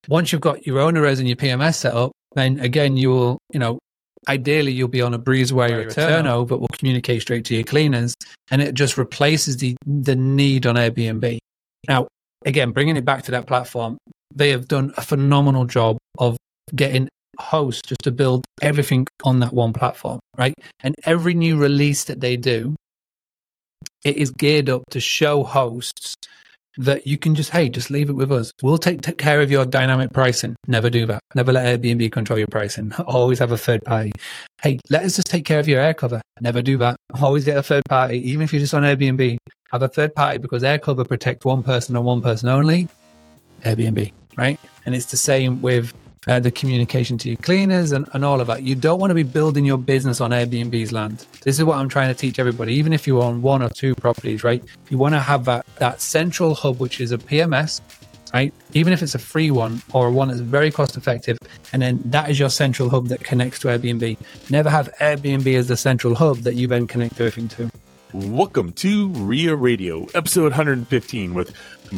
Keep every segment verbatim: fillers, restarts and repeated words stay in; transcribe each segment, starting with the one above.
once you've got your owner res and your P M S set up, then again, you will, you know, ideally you'll be on a breeze where your turnover will communicate straight to your cleaners, and it just replaces the the need on Airbnb. Now, again, bringing it back to that platform, they have done a phenomenal job of getting hosts just to build everything on that one platform, right? And every new release that they do, it is geared up to show hosts that you can just, hey, just leave it with us. We'll take, take care of your dynamic pricing. Never do that. Never let Airbnb control your pricing. Always have a third party. Hey, let us just take care of your air cover. Never do that. Always get a third party. Even if you're just on Airbnb, have a third party, because air cover protects one person and one person only. Airbnb, right? And it's the same with uh, the communication to your cleaners and, and all of that. You don't want to be building your business on Airbnb's land. This is what I'm trying to teach everybody. Even if you own one or two properties, right? You want to have that, that central hub, which is a P M S, right? Even if it's a free one or one that's very cost effective. And then that is your central hub that connects to Airbnb. Never have Airbnb as the central hub that you then connect everything to. Welcome to R I A Radio, episode one hundred fifteen with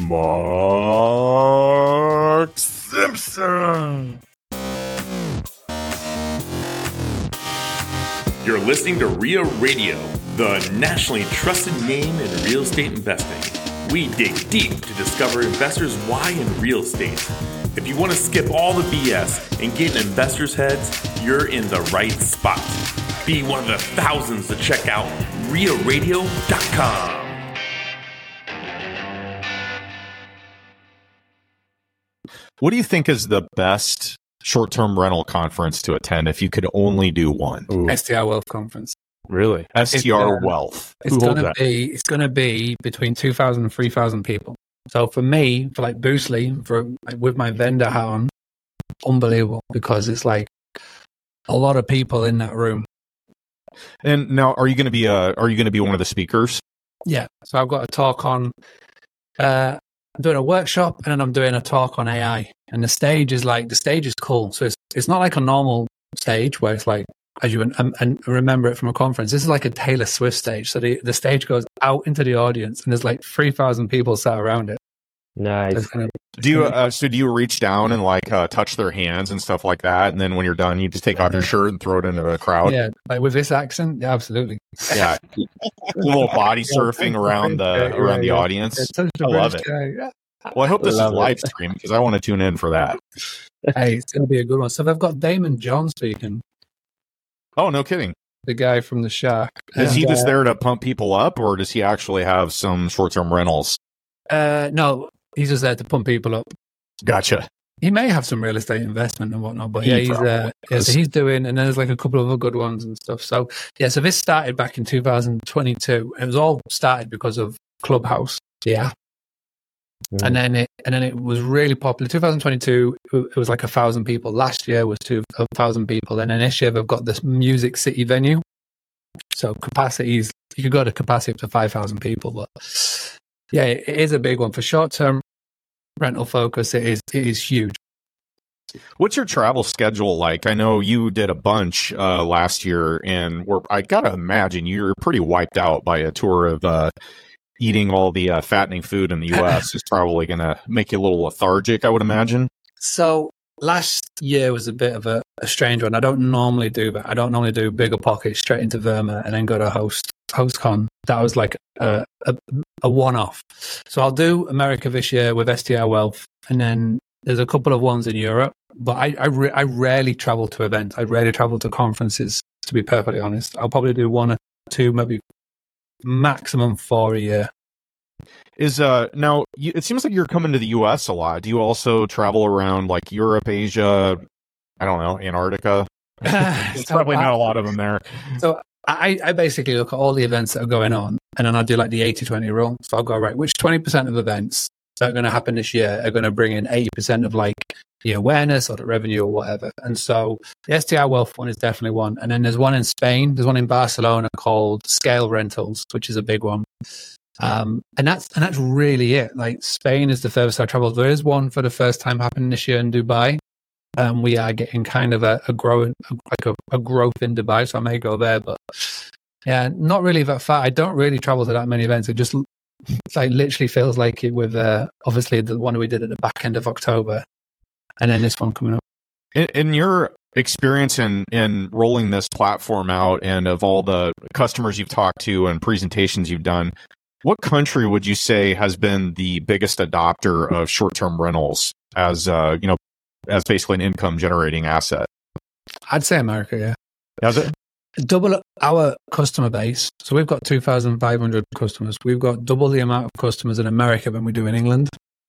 Mark Simpson. You're listening to R I A Radio, the nationally trusted name in real estate investing. We dig deep to discover investors' why in real estate. If you want to skip all the B S and get in investors' heads, you're in the right spot. Be one of the thousands to check out R I A radio dot com. What do you think is the best short-term rental conference to attend if you could only do one? Ooh. S T R Wealth Conference. Really? S T R it's, Wealth. It's going to be it's going to be between two thousand and three thousand people. So for me, for like Boostly, for like, with my vendor hat on, unbelievable, because it's like a lot of people in that room. And now, are you going to be uh are you going to be one of the speakers? Yeah. So I've got a talk on. Uh, I'm doing a workshop, and then I'm doing a talk on A I. And the stage is like the stage is cool. So it's it's not like a normal stage where it's like, as you and, and remember it from a conference. This is like a Taylor Swift stage. So the, the stage goes out into the audience, and there's like three thousand people sat around it. Nice. So do you uh, so do you reach down and like uh, touch their hands and stuff like that, and then when you're done, you just take off your shirt and throw it into the crowd? Yeah, like with this accent, yeah, absolutely. Yeah, a little body surfing around the around the audience. I love it. Well, I hope this is live stream because I want to tune in for that. Hey, it's going to be a good one. So they've got Damon John speaking. Oh, no kidding. The guy from the Shark. Is he uh, just there to pump people up, or does he actually have some short-term rentals? Uh, no, he's just there to pump people up. Gotcha. He may have some real estate investment and whatnot, but He yeah, he's uh, yeah, so he's doing, and then there's like a couple of other good ones and stuff. So yeah, so this started back in two thousand twenty-two. It was all started because of Clubhouse. Yeah. Mm. And then it and then it was really popular. twenty twenty-two, it was like a thousand people. Last year was two a thousand people, and then this year they've got this Music City venue. So capacities, you could go to capacity up to five thousand people, but yeah, it is a big one for short-term rental focus. It is it is huge. What's your travel schedule like? I know you did a bunch uh, last year, and we're, I gotta imagine you're pretty wiped out by a tour of. Uh, Eating all the uh, fattening food in the U S is probably going to make you a little lethargic, I would imagine. So last year was a bit of a, a strange one. I don't normally do that. I don't normally do bigger pockets straight into Verma and then go to host HostCon. That was like a, a, a one-off. So I'll do America this year with S T R Wealth, and then there's a couple of ones in Europe. But I I, re- I rarely travel to events. I rarely travel to conferences, to be perfectly honest. I'll probably do one or two, maybe maximum four a year. Is uh now you, it seems like you're coming to the U S a lot. Do you also travel around like Europe, Asia, I don't know, Antarctica? There's So probably I- not a lot of them there. So I, I basically look at all the events that are going on, and then I do like the eighty twenty rule. So I'll go, right, which twenty percent of events that are going to happen this year are going to bring in eighty percent of like the awareness or the revenue or whatever. And so the S T R Wealth one is definitely one. And then there's one in Spain. There's one in Barcelona called Scale Rentals, which is a big one. Um, and that's and that's really it. Like Spain is the furthest I traveled. There is one for the first time happening this year in Dubai. Um, we are getting kind of a, a growing, like a, a growth in Dubai, so I may go there. But yeah, not really that far. I don't really travel to that many events. It just it's like literally feels like it with uh, obviously the one we did at the back end of October. and then this one coming up. In, in your experience in, in rolling this platform out and of all the customers you've talked to and presentations you've done, what country would you say has been the biggest adopter of short-term rentals as, uh, you know, as basically an income generating asset? I'd say America, yeah. Has it? Double our customer base. So we've got two thousand five hundred customers. We've got double the amount of customers in America than we do in England,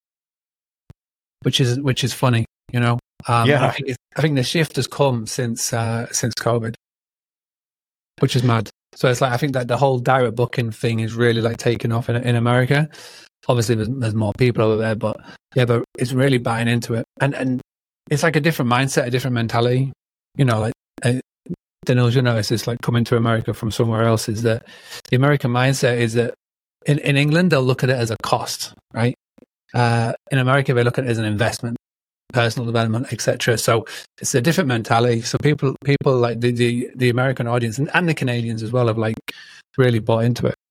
which is which is funny, you know. Um, yeah. I think, it's, I think the shift has come since uh, since COVID, which is mad. So it's like I think that the whole direct booking thing is really like taking off in in America. Obviously, there's, there's more people over there, but yeah, but it's really buying into it, and and it's like a different mindset, a different mentality. You know, like. Uh, Daniel, you notice it's like coming to America from somewhere else is that the American mindset is that in, in England, they'll look at it as a cost, right? Uh, in America, they look at it as an investment, personal development, et cetera. So it's a different mentality. So people, people like the, the, the American audience and, and the Canadians as well have like really bought into it.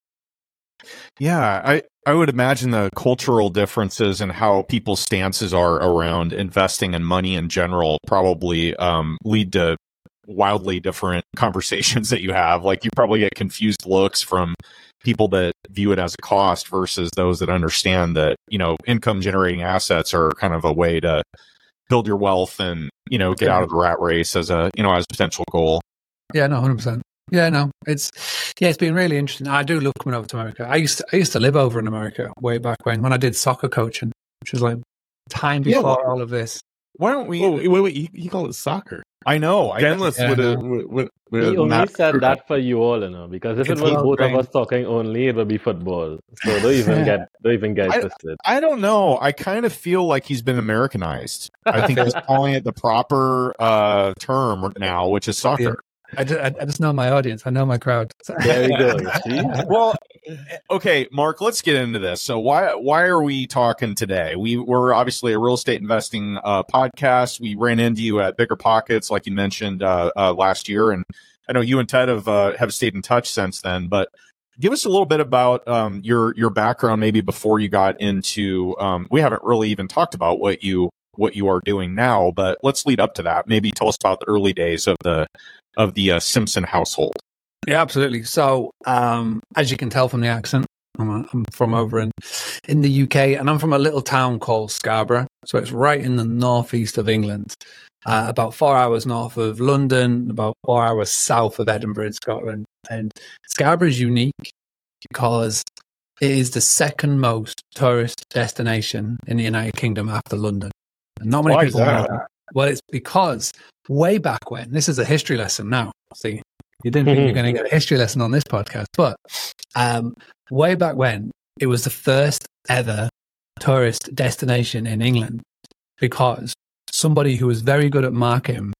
Yeah, I, I would imagine the cultural differences and how people's stances are around investing and money in general probably um, lead to wildly different conversations that you have. Like you probably get confused looks from people that view it as a cost versus those that understand that, you know, income generating assets are kind of a way to build your wealth and, you know, get out of the rat race as a, you know, as a potential goal. Yeah, no, one hundred percent. Yeah, no, it's, yeah, it's been really interesting. I do love coming over to America. I used to, I used to live over in America way back when, when I did soccer coaching, which was like time before yeah, well, all of this. Why don't we, wait, wait, wait, you, you call it soccer? I know. I Dennis yeah, would no. have. Would, would He only not said that for you all, you know, because if It's it was well both trained. of us talking only, it would be football. So don't even get, don't even get I, twisted. I don't know. I kind of feel like he's been Americanized. I think he's calling it the proper uh, term now, which is soccer. I just, I just know my audience. I know my crowd. There you go. See? Well, okay, Mark, let's get into this. So why why are we talking today? We we're obviously a real estate investing uh, podcast. We ran into you at Bigger Pockets, like you mentioned uh, uh, last year, and I know you and Ted have uh, have stayed in touch since then. But give us a little bit about um, your your background, maybe before you got into. Um, we haven't really even talked about what you what you are doing now, but let's lead up to that. Maybe tell us about the early days of the. of the uh, Simpson household. Yeah, absolutely. So, um, as you can tell from the accent, I'm, a, I'm from over in, in the U K, and I'm from a little town called Scarborough. So it's right in the northeast of England, uh, about four hours north of London, about four hours south of Edinburgh in Scotland. And Scarborough is unique because it is the second most tourist destination in the United Kingdom after London. And not many Why people is know that? that. Well, it's because way back when, this is a history lesson now. See, you didn't think you were going to get a history lesson on this podcast, but um, way back when, it was the first ever tourist destination in England because somebody who was very good at marketing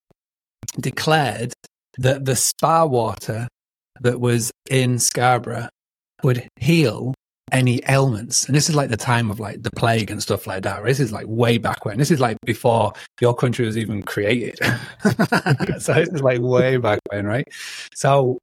declared that the spa water that was in Scarborough would heal any ailments. And this is like the time of like the plague and stuff like that. This is like way back when. This is like before your country was even created. So this is like way back when, right? So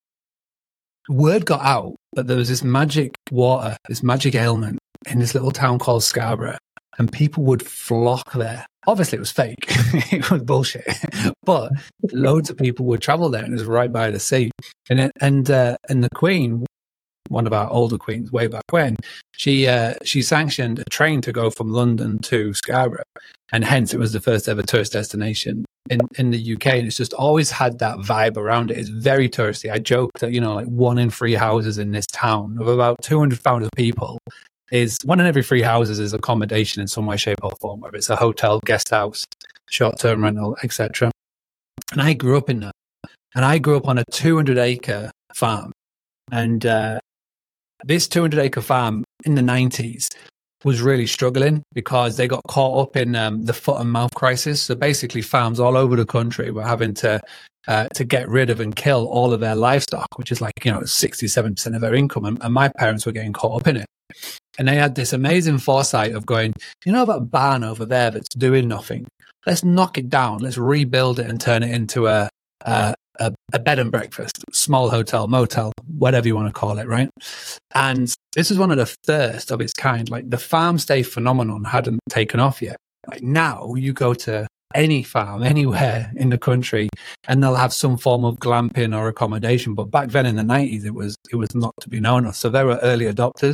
word got out that there was this magic water, this magic ailment in this little town called Scarborough, and people would flock there. Obviously, it was fake. It was bullshit. But loads of people would travel there, and it was right by the sea. And it, and uh, and the Queen, one of our older queens, way back when, she uh, she sanctioned a train to go from London to Scarborough, and hence it was the first ever tourist destination in, in the U K. And it's just always had that vibe around it. It's very touristy. I joke that, you know, like one in three houses in this town of about two hundred thousand people is one in every three houses is accommodation in some way, shape, or form, whether it's a hotel, guest house, short-term rental, et cetera. And I grew up in that, and I grew up on a two hundred acre farm, and uh, this two hundred acre farm in the nineties was really struggling because they got caught up in um, the foot and mouth crisis. So basically, farms all over the country were having to uh, to get rid of and kill all of their livestock, which is like, you know, sixty-seven percent of their income, and, and my parents were getting caught up in it. And they had this amazing foresight of going, you know, that barn over there that's doing nothing? Let's knock it down. Let's rebuild it and turn it into a, a, a, a bed and breakfast, small hotel, motel, whatever you want to call it, right? And this is one of the first of its kind. Like the farm stay phenomenon hadn't taken off yet. Like now you go to any farm anywhere in the country and they'll have some form of glamping or accommodation. But back then in the nineties, it was it was not to be known of. So they were early adopters.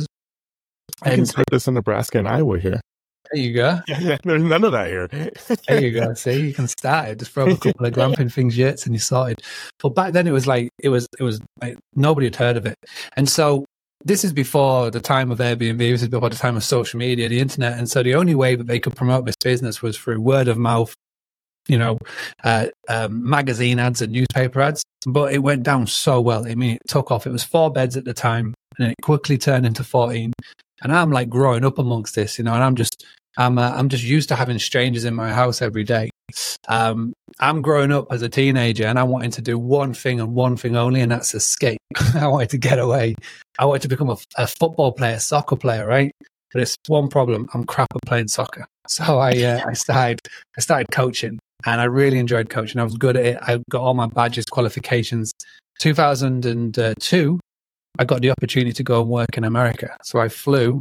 I can start this in Nebraska and Iowa here. There you go. Yeah, there's none of that here. There you go. See, you can start it. Just throw a couple of glamping things, yurts, and you sorted. But back then, it was like it was it was like nobody had heard of it. And so this is before the time of Airbnb. This is before the time of social media, the internet. And so the only way that they could promote this business was through word of mouth. You know, uh, um, magazine ads and newspaper ads, but it went down so well. I mean, it took off. It was four beds at the time, and it quickly turned into fourteen. And I'm like growing up amongst this, you know, and I'm just, I'm, uh, I'm just used to having strangers in my house every day. Um, I'm growing up as a teenager, and I wanted to do one thing and one thing only, and that's escape. I wanted to get away. I wanted to become a, a football player, soccer player, right? But it's one problem: I'm crap at playing soccer. So I, uh, I started, I started coaching. And I really enjoyed coaching. I was good at it. I got all my badges, qualifications. two thousand two, I got the opportunity to go and work in America. So I flew.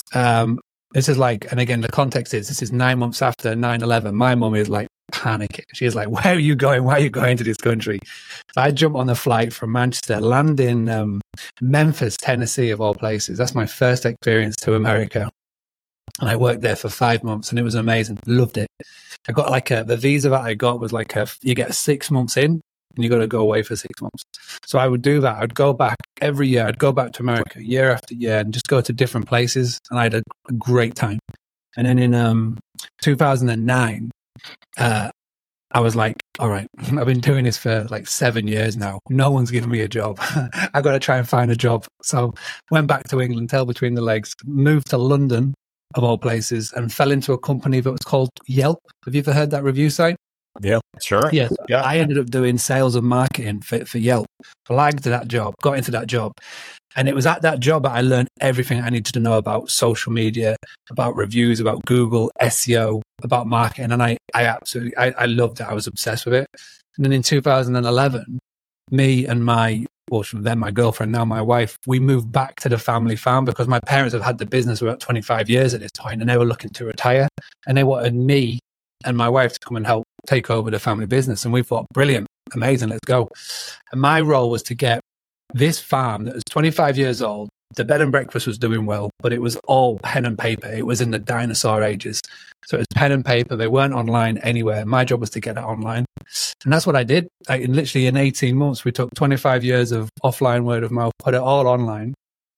Um, this is like, and again, the context is, this is nine months after nine eleven. My mum is like panicking. She's like, where are you going? Why are you going to this country? So I jump on the flight from Manchester, land in um, Memphis, Tennessee, of all places. That's my first experience to America. And I worked there for five months and it was amazing. Loved it. I got like a, the visa that I got was like a, you get six months in and you got to go away for six months. So I would do that. I'd go back every year. I'd go back to America year after year and just go to different places. And I had a, a great time. And then in um, two thousand nine, uh, I was like, all right, I've been doing this for like seven years now. No one's giving me a job. I got to try and find a job. So went back to England, tail between the legs, moved to London, of all places, and fell into a company that was called Yelp. Have you ever heard that review site? Yeah, sure. Yes. Yeah. I ended up doing sales and marketing for, for Yelp. Flagged that job, got into that job. And it was at that job that I learned everything I needed to know about social media, about reviews, about Google, S E O, about marketing. And I, I absolutely, I, I loved it. I was obsessed with it. And then in two thousand eleven, me and my well, then my girlfriend, now my wife, we moved back to the family farm because my parents have had the business for about twenty-five years at this point, and they were looking to retire, and they wanted me and my wife to come and help take over the family business. And we thought, brilliant, amazing, let's go. And my role was to get this farm that was twenty-five years old. The bed and breakfast was doing well, but it was all pen and paper. It was in the dinosaur ages. So it was pen and paper. They weren't online anywhere. My job was to get it online. And that's what I did. I, in literally in eighteen months, we took twenty-five years of offline word of mouth, put it all online.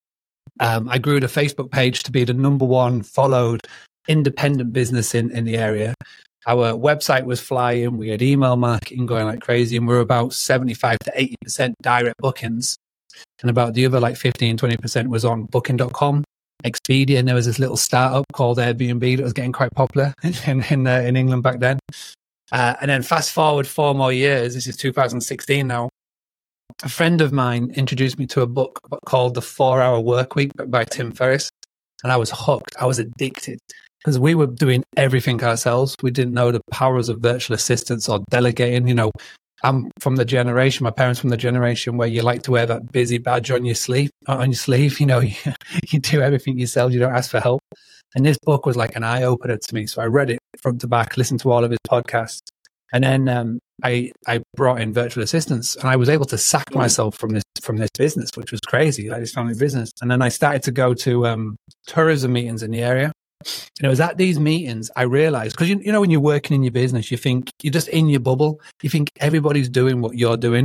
Um, I grew the Facebook page to be the number one followed independent business in, in the area. Our website was flying. We had email marketing going like crazy. And we were about seventy-five to eighty percent direct bookings. And about the other like fifteen, twenty percent was on booking dot com, Expedia. And there was this little startup called Airbnb that was getting quite popular in, in, uh, in England back then. Uh, and then fast forward four more years, this is two thousand sixteen now, a friend of mine introduced me to a book called The four hour Workweek by Tim Ferriss. And I was hooked. I was addicted because we were doing everything ourselves. We didn't know the powers of virtual assistants or delegating. You know, I'm from the generation, my parents from the generation where you like to wear that busy badge on your sleeve, on your sleeve. You know, you, you do everything yourself. You don't ask for help. And this book was like an eye opener to me. So I read it front to back, listened to all of his podcasts. And then um, I I brought in virtual assistants, and I was able to sack myself from this from this business, which was crazy, like this family business. And then I started to go to um, tourism meetings in the area. And it was at these meetings I realized, because you, you know when you're working in your business, you think you're just in your bubble. You think everybody's doing what you're doing.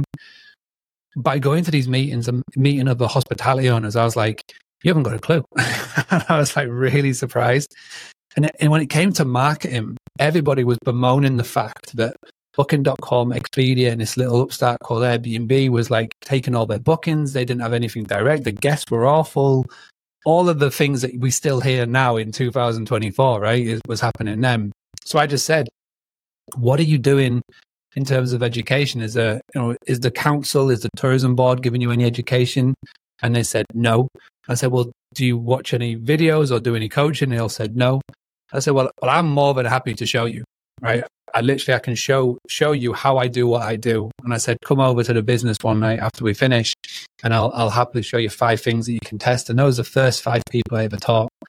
By going to these meetings and meeting other hospitality owners, I was like, you haven't got a clue. And I was like really surprised. And, and when it came to marketing, everybody was bemoaning the fact that booking dot com, Expedia, and this little upstart called Airbnb was like taking all their bookings. They didn't have anything direct. The guests were awful. All of the things that we still hear now in two thousand twenty-four, right, it was happening then. So I just said, what are you doing in terms of education? Is there, you know, is the council, is the tourism board giving you any education? And they said, no. I said, well, do you watch any videos or do any coaching? They all said, no. I said, well, well, I'm more than happy to show you, right? I literally, I can show show you how I do what I do. And I said, come over to the business one night after we finish, and I'll I'll happily show you five things that you can test. And those are the first five people I ever taught.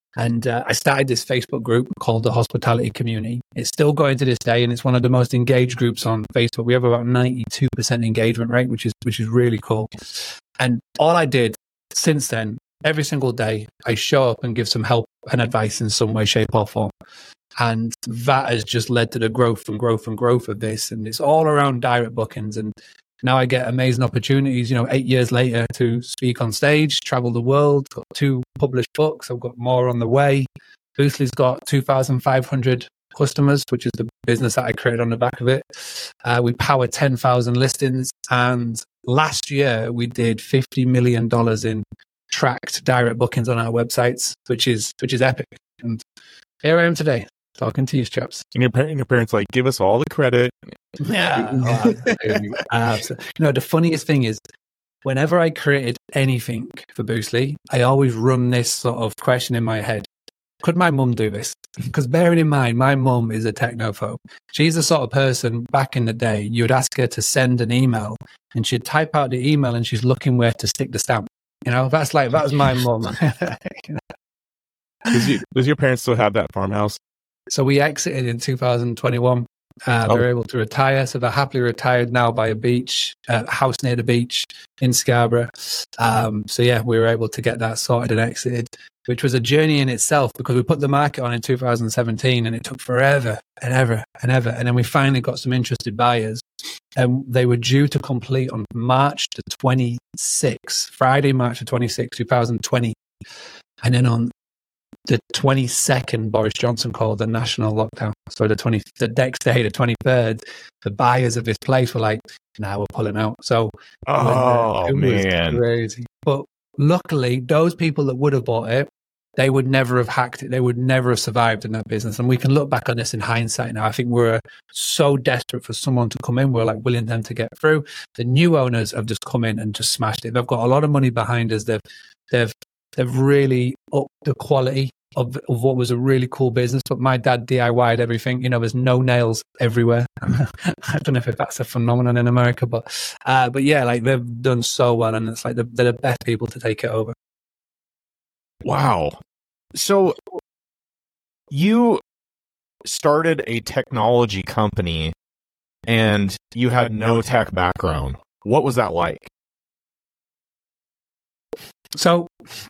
And uh, I started this Facebook group called the Hospitality Community. It's still going to this day, and it's one of the most engaged groups on Facebook. We have about ninety-two percent engagement rate, which is which is really cool. And all I did since then, every single day, I show up and give some help and advice in some way, shape, or form. And that has just led to the growth and growth and growth of this. And it's all around direct bookings. And now I get amazing opportunities, you know, eight years later to speak on stage, travel the world, got two published books. I've got more on the way. Boostly's got two thousand five hundred customers, which is the business that I created on the back of it. Uh, we power ten thousand listings. And last year we did fifty million dollars in tracked direct bookings on our websites, which is, which is epic. And here I am today, talking to you, chaps. And your, parent, your parents like, give us all the credit. Yeah. Oh, absolutely. Absolutely. You know, the funniest thing is, whenever I created anything for Boostly, I always run this sort of question in my head. Could my mum do this? Because bearing in mind, my mum is a technophobe. She's the sort of person back in the day, you would ask her to send an email and she'd type out the email and she's looking where to stick the stamp. You know, that's like, that was my mum. Does, you, does your parents still have that farmhouse? So we exited in two thousand twenty-one. Uh, Oh. They were able to retire. So they're happily retired now by a beach, a house near the beach in Scarborough. Um, so yeah, we were able to get that sorted and exited, which was a journey in itself because we put the market on in two thousand seventeen and it took forever and ever and ever. And then we finally got some interested buyers and they were due to complete on March the twenty-sixth, Friday, March the twenty-sixth, two thousand twenty. And then on the twenty-second, Boris Johnson called the national lockdown. So the twenty, the next day, the twenty-third, the buyers of this place were like, "Now nah, we're pulling out." So Oh, it was man. crazy. But luckily, those people that would have bought it, they would never have hacked it. They would never have survived in that business. And we can look back on this in hindsight now. I think we're so desperate for someone to come in. We're like willing them to get through. The new owners have just come in and just smashed it. They've got a lot of money behind us. They've they've they've really upped the quality of, of what was a really cool business. But my dad D I Y'd everything. You know, there's no nails everywhere. I don't know if that's a phenomenon in America, but uh, but yeah, like they've done so well, and it's like they're, they're the best people to take it over. Wow. So you started a technology company and you had no tech background. What was that like? So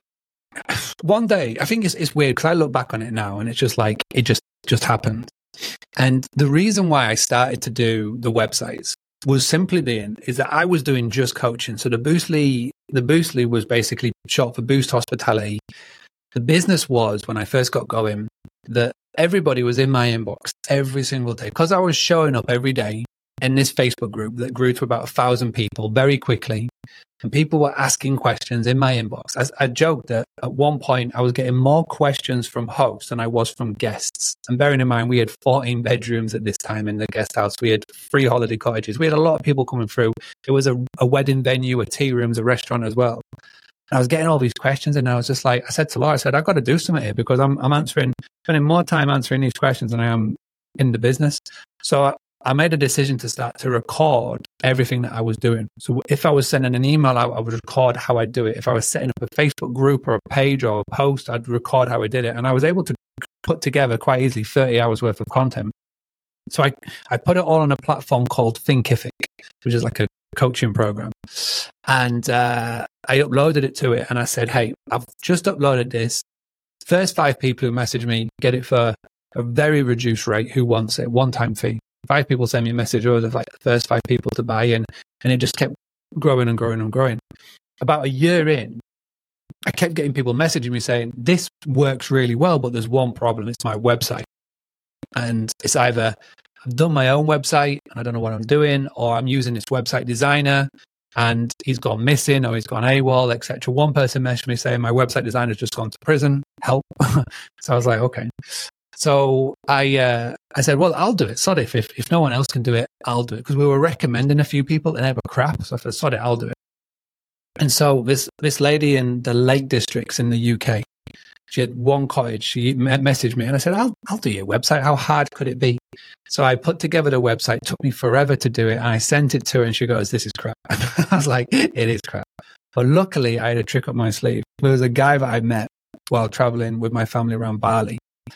one day, I think it's, it's weird because I look back on it now and it's just like, it just, just happened. And the reason why I started to do the websites was simply being, is that I was doing just coaching. So the Boostly, the Boostly was basically short for Boost Hospitality. The business was, when I first got going, that everybody was in my inbox every single day because I was showing up every day in this Facebook group that grew to about a thousand people very quickly. And people were asking questions in my inbox. I, I joked that at one point I was getting more questions from hosts than I was from guests. And bearing in mind, we had fourteen bedrooms at this time in the guest house. We had three holiday cottages. We had a lot of people coming through. It was a, a wedding venue, a tea rooms, a restaurant as well. And I was getting all these questions and I was just like, I said to Laura, I said, I've got to do something here because I'm, I'm answering, spending more time answering these questions than I am in the business. So I, I made a decision to start to record everything that I was doing. So if I was sending an email out, I would record how I do it. If I was setting up a Facebook group or a page or a post, I'd record how I did it. And I was able to put together quite easily thirty hours worth of content. So I, I put it all on a platform called Thinkific, which is like a coaching program. And uh, I uploaded it to it and I said, hey, I've just uploaded this. First five people who message me get it for a very reduced rate. Who wants it? One-time fee. Five people send me a message, or the like first five people to buy in. And it just kept growing and growing and growing. About a year in, I kept getting people messaging me saying, this works really well, but there's one problem. It's my website. And it's either I've done my own website and I don't know what I'm doing, or I'm using this website designer and he's gone missing or he's gone AWOL, et cetera. One person messaged me saying my website designer's just gone to prison. Help. So I was like, okay. So I uh, I said, well, I'll do it. Sod it. If, if if no one else can do it, I'll do it. Because we were recommending a few people and they were crap. So I said, sod it, I'll do it. And so this this lady in the Lake Districts in the U K, she had one cottage. She messaged me and I said, I'll, I'll do your website. How hard could it be? So I put together the website. It took me forever to do it. And I sent it to her and she goes, this is crap. I was like, it is crap. But luckily I had a trick up my sleeve. There was a guy that I met while traveling with my family around Bali.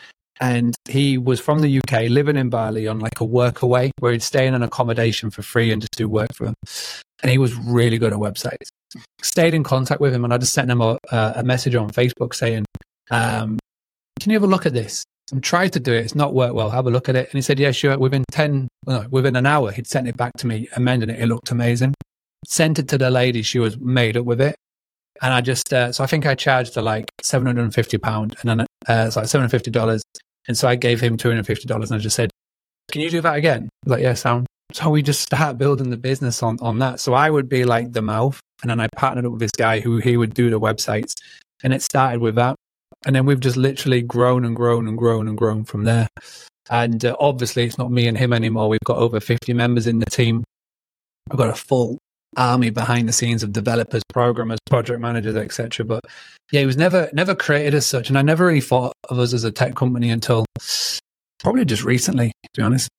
And he was from the U K, living in Bali on like a work away, where he'd stay in an accommodation for free and just do work for him. And he was really good at websites. Stayed in contact with him, and I just sent him a, a message on Facebook saying, um, can you have a look at this? I'm trying to do it. It's not worked well. Have a look at it. And he said, yeah, sure. Within ten, no, within an hour, he'd sent it back to me, amending it. It looked amazing. Sent it to the lady. She was made up with it. And I just, uh, so I think I charged her like seven hundred fifty pounds, and then uh, it's like seven hundred fifty dollars. And so I gave him two hundred fifty dollars, and I just said, can you do that again? He was like, yeah, sound. So we just start building the business on, on that. So I would be like the mouth, and then I partnered up with this guy who he would do the websites, and it started with that. And then we've just literally grown and grown and grown and grown from there. And uh, obviously it's not me and him anymore. We've got over fifty members in the team. We've got a full army behind the scenes of developers, programmers, project managers, et cetera. But yeah, it was never never created as such. And I never really thought of us as a tech company until probably just recently, to be honest.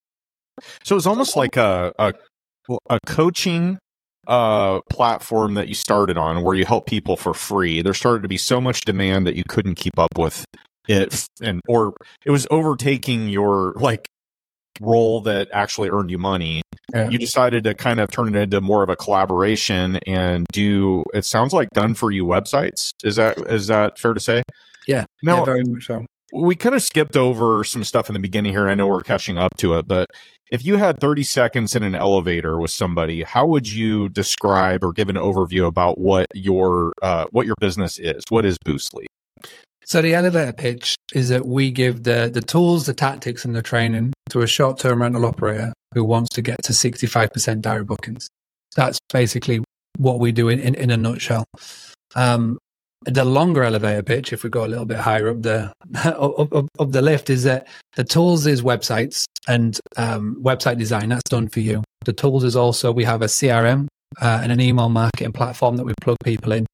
So it's almost like a a, a coaching uh, platform that you started on, where you help people for free. There started to be so much demand that you couldn't keep up with it, and or it was overtaking your like role that actually earned you money. Yeah. You decided to kind of turn it into more of a collaboration and do. It sounds like done for you websites. Is that is that fair to say? Yeah. Now, yeah, very much so. We kind of skipped over some stuff in the beginning here. I know we're catching up to it, but if you had thirty seconds in an elevator with somebody, how would you describe or give an overview about what your uh, what your business is? What is Boostly? So the elevator pitch is that we give the the tools, the tactics, and the training to a short-term rental operator who wants to get to sixty-five percent direct bookings. That's basically what we do in, in, in a nutshell. Um, the longer elevator pitch, if we go a little bit higher up the up, up, up the lift, is that the tools is websites and um, website design. That's done for you. The tools is also, we have a C R M uh, and an email marketing platform that we plug people in.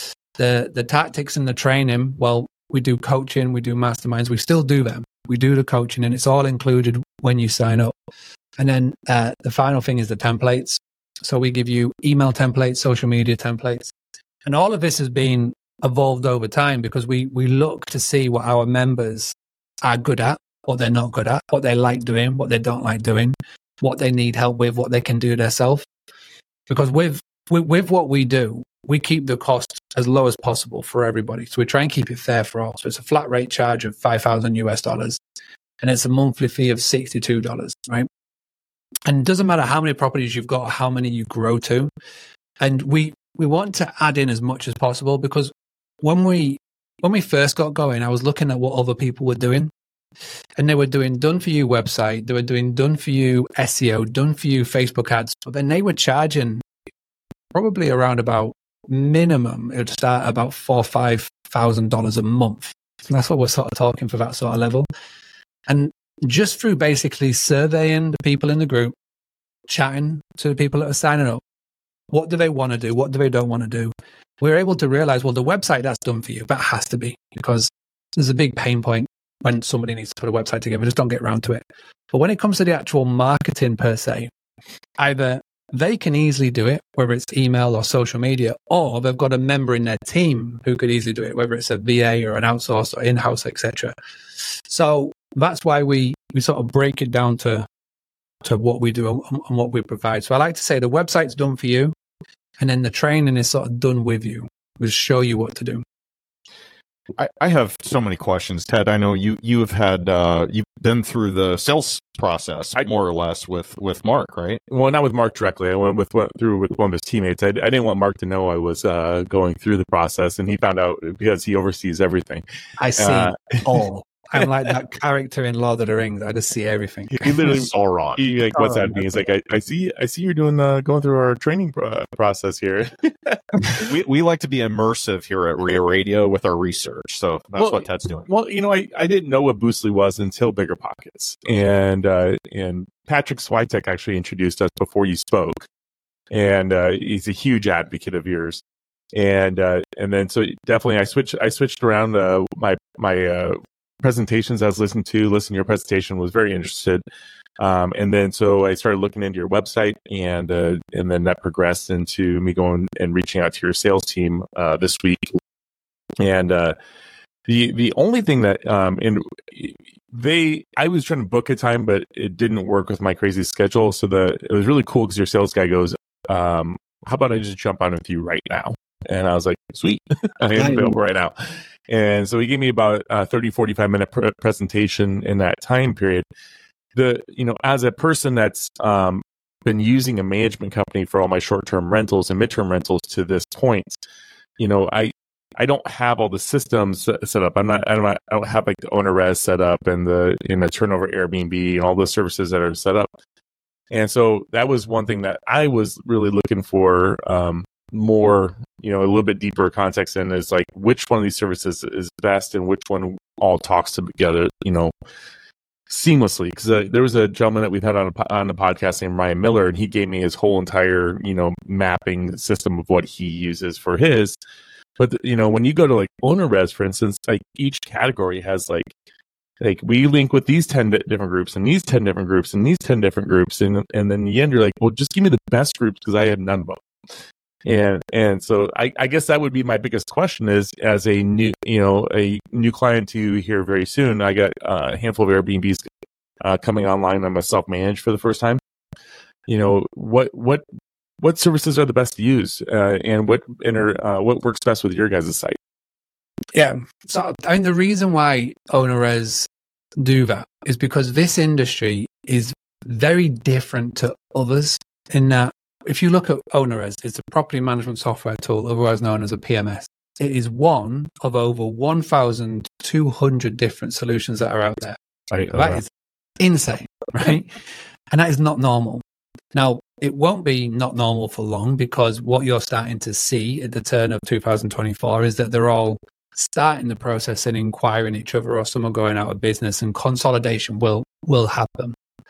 The the tactics and the training, well, we do coaching, we do masterminds, we still do them. We do the coaching, and it's all included when you sign up. And then uh, the final thing is the templates. So we give you email templates, social media templates. And all of this has been evolved over time because we we look to see what our members are good at, what they're not good at, what they like doing, what they don't like doing, what they need help with, what they can do themselves. Because with, with, with what we do, we keep the cost as low as possible for everybody. So we try and keep it fair for all. So it's a flat rate charge of five thousand U S dollars, and it's a monthly fee of sixty-two dollars, right? And it doesn't matter how many properties you've got or how many you grow to. And we, we want to add in as much as possible, because when we, when we first got going, I was looking at what other people were doing, and they were doing done for you website. They were doing done for you S E O, done for you Facebook ads, but then they were charging probably around about minimum, it would start about four or five thousand dollars a month. And that's what we're sort of talking for, that sort of level. And just through basically surveying the people in the group, chatting to the people that are signing up, what do they want to do? What do they don't want to do? We're able to realize, well, the website, that's done for you. That has to be, because there's a big pain point when somebody needs to put a website together. Just don't get around to it. But when it comes to the actual marketing per se, either they can easily do it, whether it's email or social media, or they've got a member in their team who could easily do it, whether it's a V A or an outsource or in-house, et cetera. So that's why we, we sort of break it down to, to what we do and, and what we provide. So I like to say the website's done for you, and then the training is sort of done with you. We'll show you what to do. I, I have so many questions, Ted. I know you you have had uh, you've been through the sales process more or less with, with Mark, right? Well, not with Mark directly. I went with went through with one of his teammates. I, I didn't want Mark to know I was uh, going through the process, and he found out because he oversees everything. I see uh, all. I'm like that character in Lord of the Rings. I just see everything. He, he literally Sauron. He like what's that mean? He's like, I, I see, I see you're doing uh, going through our training pro- process here. we we like to be immersive here at R I A Radio with our research, so that's well, what Ted's doing. Well, you know, I, I didn't know what Boostly was until Bigger Pockets, and uh, and Patrick Switek actually introduced us before you spoke, and uh, he's a huge advocate of yours. And uh, and then so definitely I switched I switched around uh, my my. Uh, presentations I was listening to, listening to your presentation, was very interested. Um, and then so I started looking into your website, and uh, and then that progressed into me going and reaching out to your sales team uh, this week. And uh, The the only thing that um and they I was trying to book a time, but it didn't work with my crazy schedule. So the it was really cool because your sales guy goes, um, how about I just jump on with you right now? And I was like, sweet, I am available right now. And so he gave me about a thirty, forty-five minute pr- presentation in that time period. The you know as a person that's um been using a management company for all my short term rentals and midterm rentals to this point, you know I. I don't have all the systems set up. I'm not. I don't. I don't have like the OwnerRez set up and the in the turnover Airbnb and all the services that are set up. And so that was one thing that I was really looking for um, more, you know, a little bit deeper context in is like which one of these services is best and which one all talks together, you know, seamlessly. Because uh, there was a gentleman that we've had on a, on the podcast named Ryan Miller, and he gave me his whole entire, you know, mapping system of what he uses for his. But, you know, when you go to like OwnerRez, for instance, like each category has like, like we link with these ten different groups and these ten different groups and these ten different groups. And, and then in the end, you're like, well, just give me the best groups because I have none of them. And, and so I, I guess that would be my biggest question is as a new, you know, a new client to here very soon, I got a handful of Airbnbs uh, coming online. I'm a self-managed for the first time. You know, what, what, What services are the best to use, uh, and what inter, uh, what works best with your guys' site? Yeah, so I mean the reason why OwnerRez do that is because this industry is very different to others. In that, if you look at OwnerRez, it's a property management software tool, otherwise known as a P M S. It is one of over one thousand two hundred different solutions that are out there. Right, that right. is insane, right? And that is not normal. Now, it won't be not normal for long because what you're starting to see at the turn of two thousand twenty-four is that they're all starting the process and inquiring each other, or some are going out of business, and consolidation will will happen.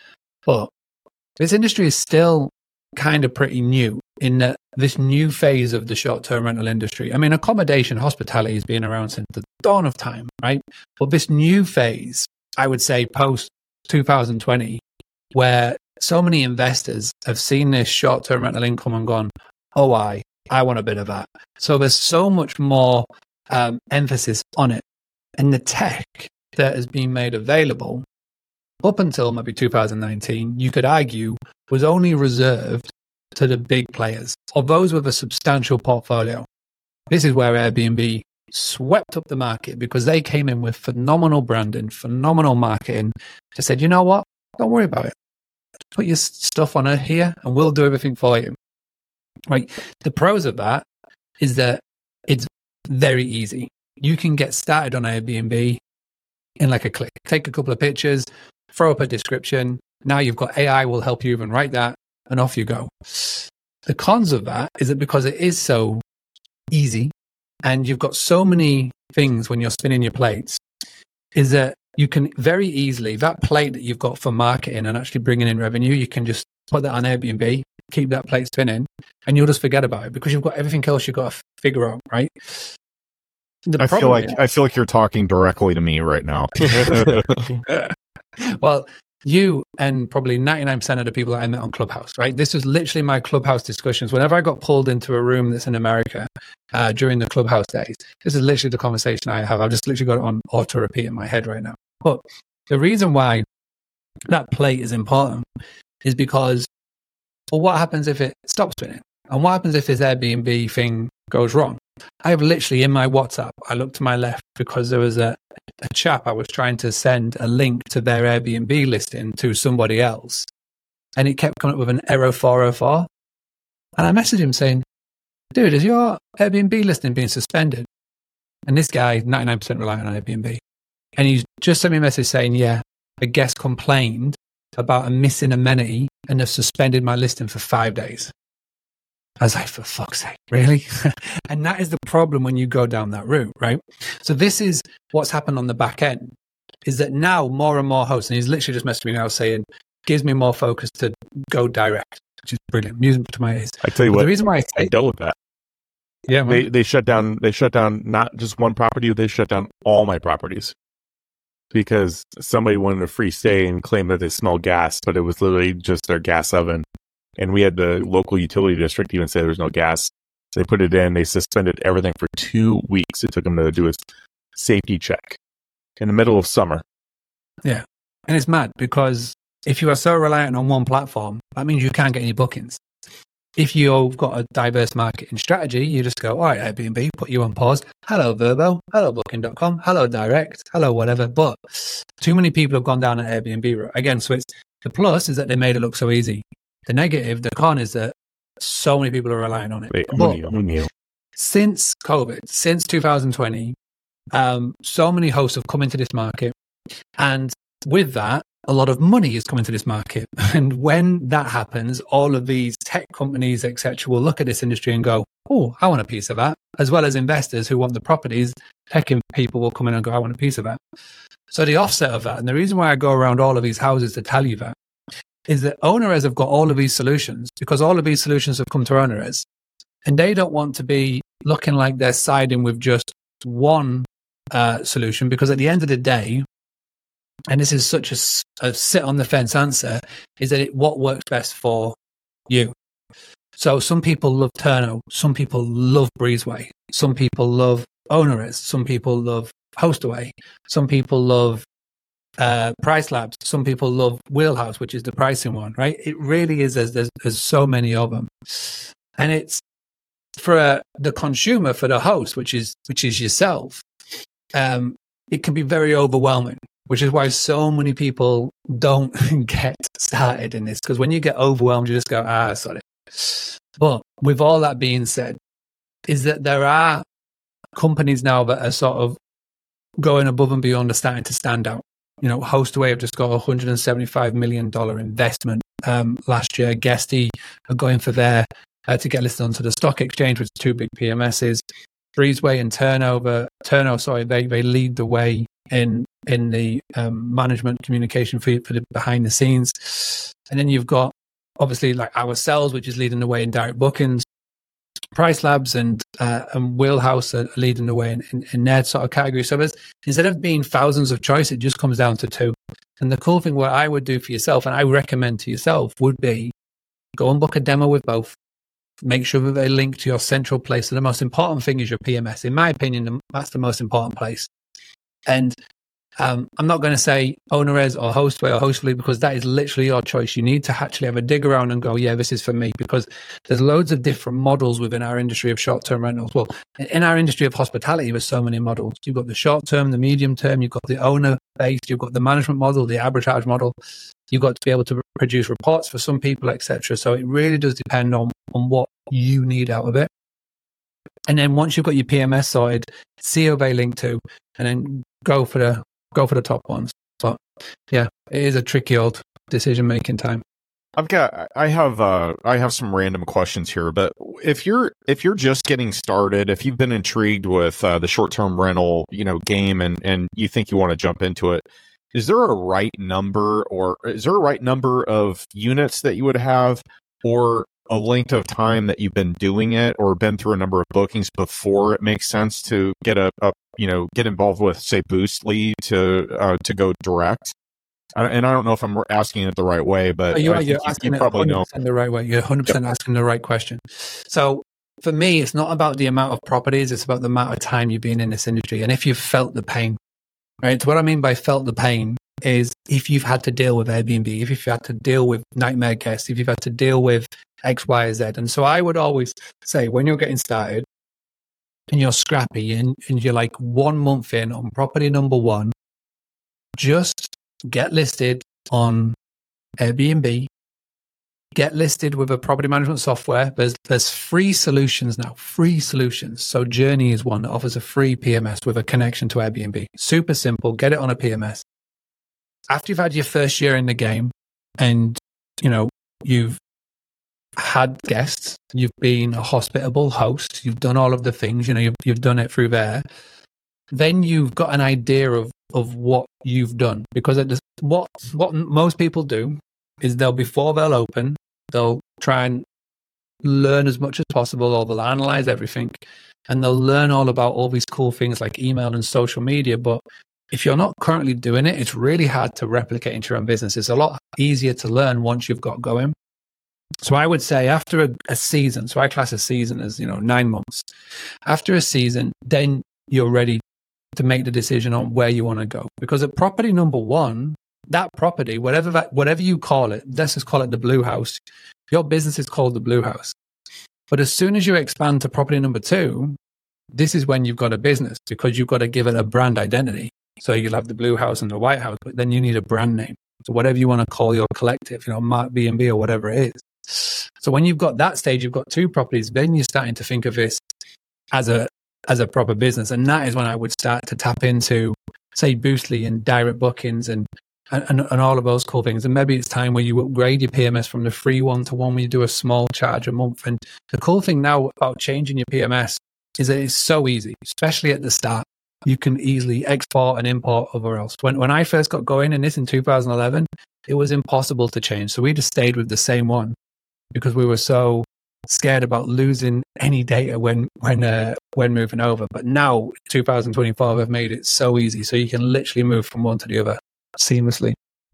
But this industry is still kind of pretty new in that this new phase of the short-term rental industry. I mean, accommodation, hospitality has been around since the dawn of time, right? But this new phase, I would say post two thousand twenty, where so many investors have seen this short-term rental income and gone, oh, I, I want a bit of that. So there's so much more um, emphasis on it. And the tech that has been made available up until maybe two thousand nineteen, you could argue, was only reserved to the big players or those with a substantial portfolio. This is where Airbnb swept up the market because they came in with phenomenal branding, phenomenal marketing. They said, you know what? Don't worry about it. Put your stuff on it here and we'll do everything for you. Right. The pros of that is that it's very easy. You can get started on Airbnb in like a click. Take a couple of pictures, throw up a description. Now you've got A I will help you even write that and off you go. The cons of that is that because it is so easy and you've got so many things when you're spinning your plates, is that you can very easily, that plate that you've got for marketing and actually bringing in revenue, you can just put that on Airbnb, keep that plate spinning, and you'll just forget about it because you've got everything else you've got to figure out, right? The I feel like is, I feel like you're talking directly to me right now. Well, you and probably ninety-nine percent of the people that I met on Clubhouse, right? This was literally my Clubhouse discussions. Whenever I got pulled into a room that's in America uh, during the Clubhouse days, this is literally the conversation I have. I've just literally got it on auto repeat in my head right now. But the reason why that plate is important is because, well, what happens if it stops spinning? And what happens if this Airbnb thing goes wrong? I have literally in my WhatsApp, I looked to my left because there was a, a chap I was trying to send a link to their Airbnb listing to somebody else. And it kept coming up with an error four oh four. And I messaged him saying, dude, is your Airbnb listing being suspended? And this guy, ninety-nine percent reliant on Airbnb. And he just sent me a message saying, yeah, a guest complained about a missing amenity and have suspended my listing for five days. I was like, for fuck's sake, really? And that is the problem when you go down that route, right? So this is what's happened on the back end, is that now more and more hosts, and he's literally just messaged me now saying, gives me more focus to go direct, which is brilliant. Music to my ears. I tell you but what, the reason why I, I dealt with that. Yeah, man. They they shut down. They shut down not just one property. They shut down all my properties because somebody wanted a free stay and claimed that they smelled gas, but it was literally just their gas oven. And we had the local utility district even say there was no gas. They put it in. They suspended everything for two weeks. It took them to do a safety check in the middle of summer. Yeah. And it's mad because if you are so reliant on one platform, that means you can't get any bookings. If you've got a diverse marketing strategy, you just go, all right, Airbnb, put you on pause. Hello, Verbo. Hello, booking dot com. Hello, Direct. Hello, whatever. But too many people have gone down an Airbnb route. Again, so it's the plus is that they made it look so easy. The negative, the con is that so many people are relying on it. Wait, but O'Neill. since COVID, since two thousand twenty, um, so many hosts have come into this market. And with that, a lot of money is coming to this market. And when that happens, all of these tech companies, et cetera, will look at this industry and go, oh, I want a piece of that. As well as investors who want the properties, tech people will come in and go, I want a piece of that. So the offset of that, and the reason why I go around all of these houses to tell you that, is that Owners have got all of these solutions because all of these solutions have come to Owners. And they don't want to be looking like they're siding with just one uh, solution, because at the end of the day, and this is such a, a sit on the fence answer, is that it what works best for you. So some people love Turno, some people love Breezeway, some people love Owners, some people love Hostaway, some people love uh, Price Labs, some people love Wheelhouse, which is the pricing one, right? It really is, there's, there's, there's so many of them. And it's for uh, the consumer, for the host, which is which is yourself, um, it can be very overwhelming. Which is why so many people don't get started in this. Because when you get overwhelmed, you just go, ah, sorry. But with all that being said, is that there are companies now that are sort of going above and beyond, are starting to stand out. You know, Hostaway have just got a one hundred seventy-five million dollars investment um, last year. Guesty are going for their, uh, to get listed onto the stock exchange with two big P M Ss. Breezeway and Turnover, Turno, sorry, they, they lead the way in in the um, management communication for, for the behind the scenes. And then you've got obviously like ourselves, which is leading the way in direct bookings. Price Labs and uh, and Wheelhouse are leading the way in, in, in their sort of category. So there's, instead of being thousands of choice, it just comes down to two. And the cool thing what I would do for yourself, and I recommend to yourself, would be go and book a demo with both. Make sure that they link to your central place. So the most important thing is your P M S. In my opinion, that's the most important place. And um, I'm not going to say Owners or Hostway or Hostfully, because that is literally your choice. You need to actually have a dig around and go, yeah, this is for me, because there's loads of different models within our industry of short-term rentals. Well, in our industry of hospitality, there's so many models. You've got the short-term, the medium-term, you've got the owner-based, you've got the management model, the arbitrage model. You've got to be able to produce reports for some people, et cetera. So it really does depend on, on what you need out of it. And then once you've got your P M S sorted, see who they link to, and then go for the go for the top ones. But yeah, it is a tricky old decision making time. I've got I have uh I have some random questions here, but if you're if you're just getting started, if you've been intrigued with uh, the short term rental, you know, game, and and you think you want to jump into it, is there a right number, or is there a right number of units that you would have, or a length of time that you've been doing it or been through a number of bookings before it makes sense to get a, a you know, get involved with, say, Boostly to uh, to go direct? And I don't know if I'm asking it the right way, but oh, you are, I you're think asking you, you it probably know the right way. You're one hundred percent yep. asking the right question. So for me, it's not about the amount of properties, it's about the amount of time you've been in this industry. And if you've felt the pain, right? So what I mean by felt the pain is if you've had to deal with Airbnb, if you've had to deal with nightmare guests, if you've had to deal with X, Y, Z. And so I would always say, when you're getting started and you're scrappy and, and you're like one month in on property number one, just get listed on Airbnb, get listed with a property management software. There's there's free solutions now, free solutions. So Journey is one that offers a free P M S with a connection to Airbnb. Super simple. Get it on a P M S. After you've had your first year in the game and, you know, you've had guests, you've been a hospitable host, you've done all of the things, you know, you've, you've done it through there, then you've got an idea of, of what you've done. Because it, what what most people do is they'll, before they'll open, they'll try and learn as much as possible, or they'll analyze everything, and they'll learn all about all these cool things like email and social media. But if you're not currently doing it, it's really hard to replicate into your own business. It's a lot easier to learn once you've got going. So I would say after a, a season, so I class a season as, you know, nine months. After a season, then you're ready to make the decision on where you want to go. Because at property number one, that property, whatever that, whatever you call it, let's just call it the Blue House. Your business is called the Blue House. But as soon as you expand to property number two, this is when you've got a business, because you've got to give it a brand identity. So you'll have the Blue House and the White House, but then you need a brand name. So whatever you want to call your collective, you know, Mark B and B or whatever it is. So when you've got that stage, you've got two properties, then you're starting to think of this as a as a proper business. And that is when I would start to tap into, say, Boostly and direct bookings and, and, and all of those cool things. And maybe it's time where you upgrade your P M S from the free one to one where you do a small charge a month. And the cool thing now about changing your P M S is that it's so easy, especially at the start. You can easily export and import over else. When when I first got going in this in two thousand eleven, it was impossible to change. So we just stayed with the same one because we were so scared about losing any data when when uh, when moving over. But now, two thousand twenty-four, I've made it so easy, so you can literally move from one to the other seamlessly.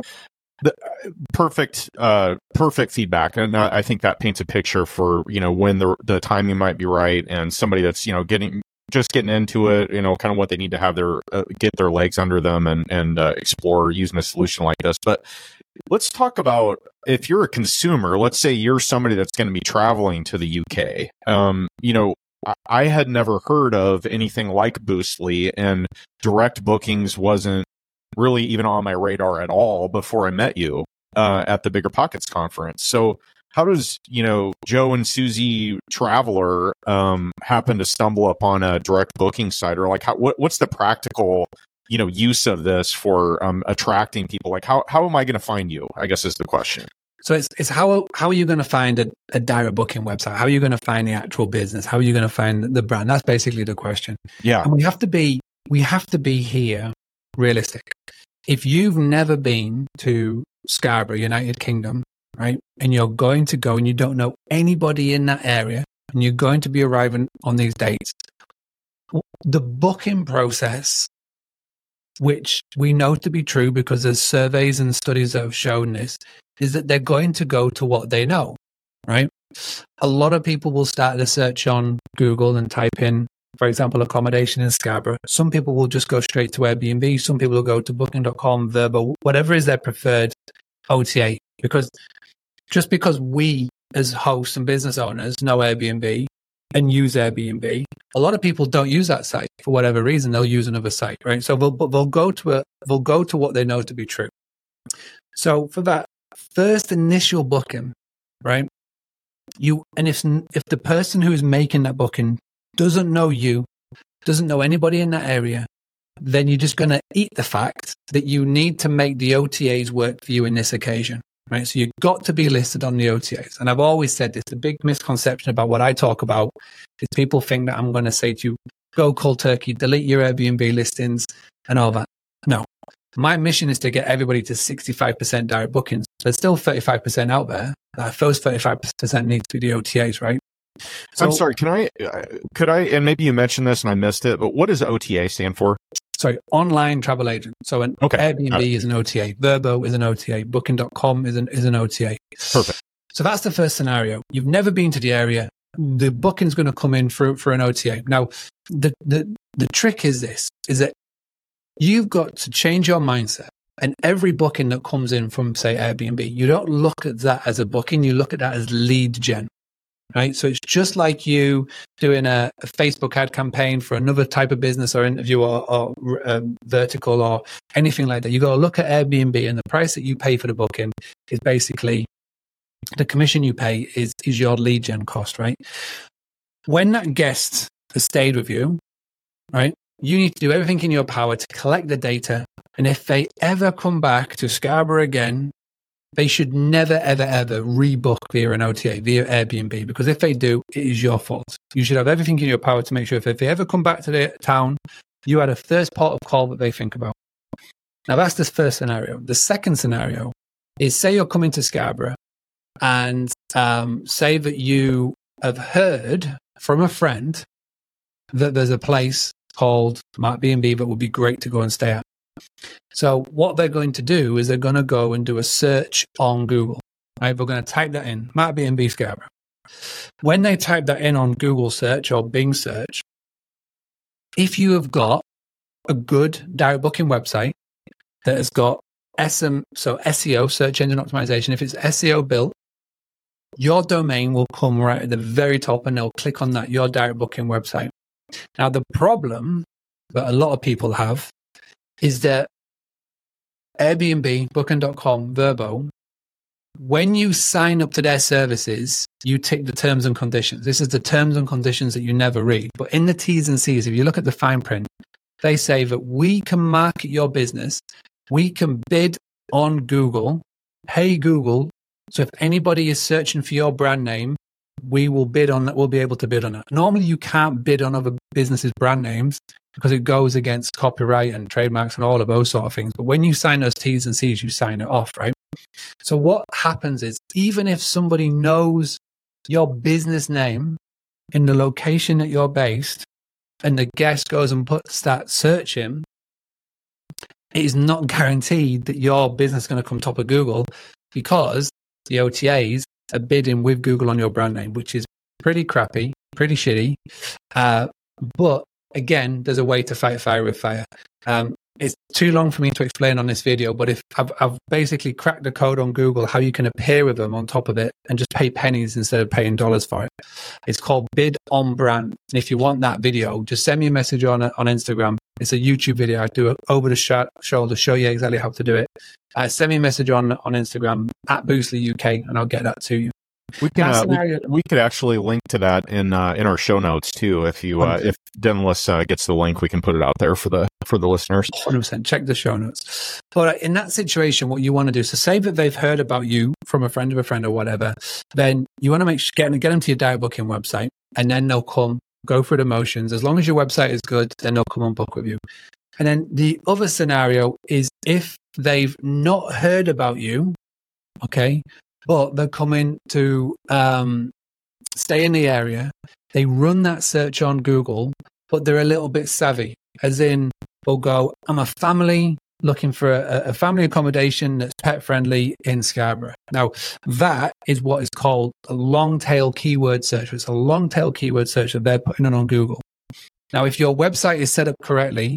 The, perfect, uh, perfect feedback, and uh, I think that paints a picture for, you know, when the the timing might be right, and somebody that's, you know, getting just getting into it, you know, kind of what they need to have their uh, get their legs under them and and uh, explore using a solution like this. But let's talk about, if you're a consumer, let's say you're somebody that's going to be traveling to the U K. Um, you know, I had never heard of anything like Boostly, and direct bookings wasn't really even on my radar at all before I met you uh, at the Bigger Pockets conference. So how does, you know, Joe and Susie Traveler um, happen to stumble upon a direct booking site? Or like, how, what, what's the practical, you know, use of this for um, attracting people? Like, how, how am I going to find you, I guess is the question. So it's it's how how are you going to find a, a direct booking website? How are you going to find the actual business? How are you going to find the brand? That's basically the question. Yeah. And we have to be we have to be here realistic. If you've never been to Scarborough, United Kingdom, right, and you're going to go and you don't know anybody in that area, and you're going to be arriving on these dates, the booking process, which we know to be true because there's surveys and studies that have shown this, is that they're going to go to what they know, right? A lot of people will start the search on Google and type in, for example, accommodation in Scarborough. Some people will just go straight to Airbnb. Some people will go to booking dot com, Vrbo, whatever is their preferred O T A. Because just because we as hosts and business owners know Airbnb and use Airbnb, a lot of people don't use that site for whatever reason. They'll use another site, right? So they'll, they'll go to a, they'll go to what they know to be true. So for that first initial booking, right? You and if if the person who is making that booking doesn't know you, doesn't know anybody in that area, then you're just going to eat the fact that you need to make the O T As work for you in this occasion, right? So you've got to be listed on the O T As. And I've always said this, the big misconception about what I talk about is people think that I'm going to say to you, go cold turkey, delete your Airbnb listings and all that. No. My mission is to get everybody to sixty-five percent direct bookings. There's still thirty-five percent out there. That those thirty-five percent need to be the O T As, right? So, I'm sorry, can I, could I, and maybe you mentioned this and I missed it, but what does O T A stand for? Sorry, online travel agent. So an okay. Airbnb right. is an O T A. Vrbo is an O T A. booking dot com is an, is an O T A. Perfect. So that's the first scenario. You've never been to the area. The booking's going to come in for, for an O T A. Now, the, the, the trick is this, is that you've got to change your mindset. And every booking that comes in from, say, Airbnb, you don't look at that as a booking. You look at that as lead gen, right? So it's just like you doing a, a Facebook ad campaign for another type of business or interview or, or um, vertical or anything like that. You got to look at Airbnb, and the price that you pay for the booking is basically the commission you pay is, is your lead gen cost, right? When that guest has stayed with you, right, you need to do everything in your power to collect the data. And if they ever come back to Scarborough again, they should never, ever, ever rebook via an O T A, via Airbnb, because if they do, it is your fault. You should have everything in your power to make sure if, if they ever come back to the town, you had a first port of call that they think about. Now, that's the first scenario. The second scenario is, say you're coming to Scarborough and um, say that you have heard from a friend that there's a place called Mark B and B that would be great to go and stay at. So what they're going to do is they're going to go and do a search on Google. Right? They're going to type that in, Mark B and B Scarborough. When they type that in on Google search or Bing search, if you have got a good direct booking website that has got S M, so S E O, search engine optimization, if it's S E O built, your domain will come right at the very top and they'll click on that, your direct booking website. Now, the problem that a lot of people have is that Airbnb, booking dot com, Vrbo, when you sign up to their services, you tick the terms and conditions. This is the terms and conditions that you never read. But in the T's and C's, if you look at the fine print, they say that we can market your business, we can bid on Google, hey Google, so if anybody is searching for your brand name, we will bid on that. We'll be able to bid on it. Normally, you can't bid on other businesses' brand names because it goes against copyright and trademarks and all of those sort of things. But when you sign those T's and C's, you sign it off, right? So what happens is, even if somebody knows your business name in the location that you're based, and the guest goes and put, start searching, it is not guaranteed that your business is going to come top of Google, because the O T As are bidding with Google on your brand name, which is pretty crappy, pretty shitty. Uh, but again, there's a way to fight fire with fire. Um, it's too long for me to explain on this video, but if I've, I've basically cracked the code on Google, how you can appear with them on top of it and just pay pennies instead of paying dollars for it. It's called Bid on Brand. And if you want that video, just send me a message on on Instagram. It's a YouTube video. I do it over the sh- shoulder, show you exactly how to do it. Uh, send me a message on, on Instagram at Boostly U K, and I'll get that to you. We can uh, we, we could actually link to that in uh, in our show notes too. If you uh, if Dennis uh, gets the link, we can put it out there for the for the listeners. one hundred percent. Check the show notes. But in that situation, what you want to do, so say that they've heard about you from a friend of a friend or whatever, then you want to make sure, get, get them to your direct booking website, and then they'll come, go through the motions. As long as your website is good, then they'll come and book with you. And then the other scenario is if they've not heard about you, okay, but they're coming to um, stay in the area. They run that search on Google, but they're a little bit savvy, as in they'll go, I'm a family looking for a, a family accommodation that's pet friendly in Scarborough. Now, that is what is called a long tail keyword search. It's a long tail keyword search that they're putting on on Google. Now, if your website is set up correctly,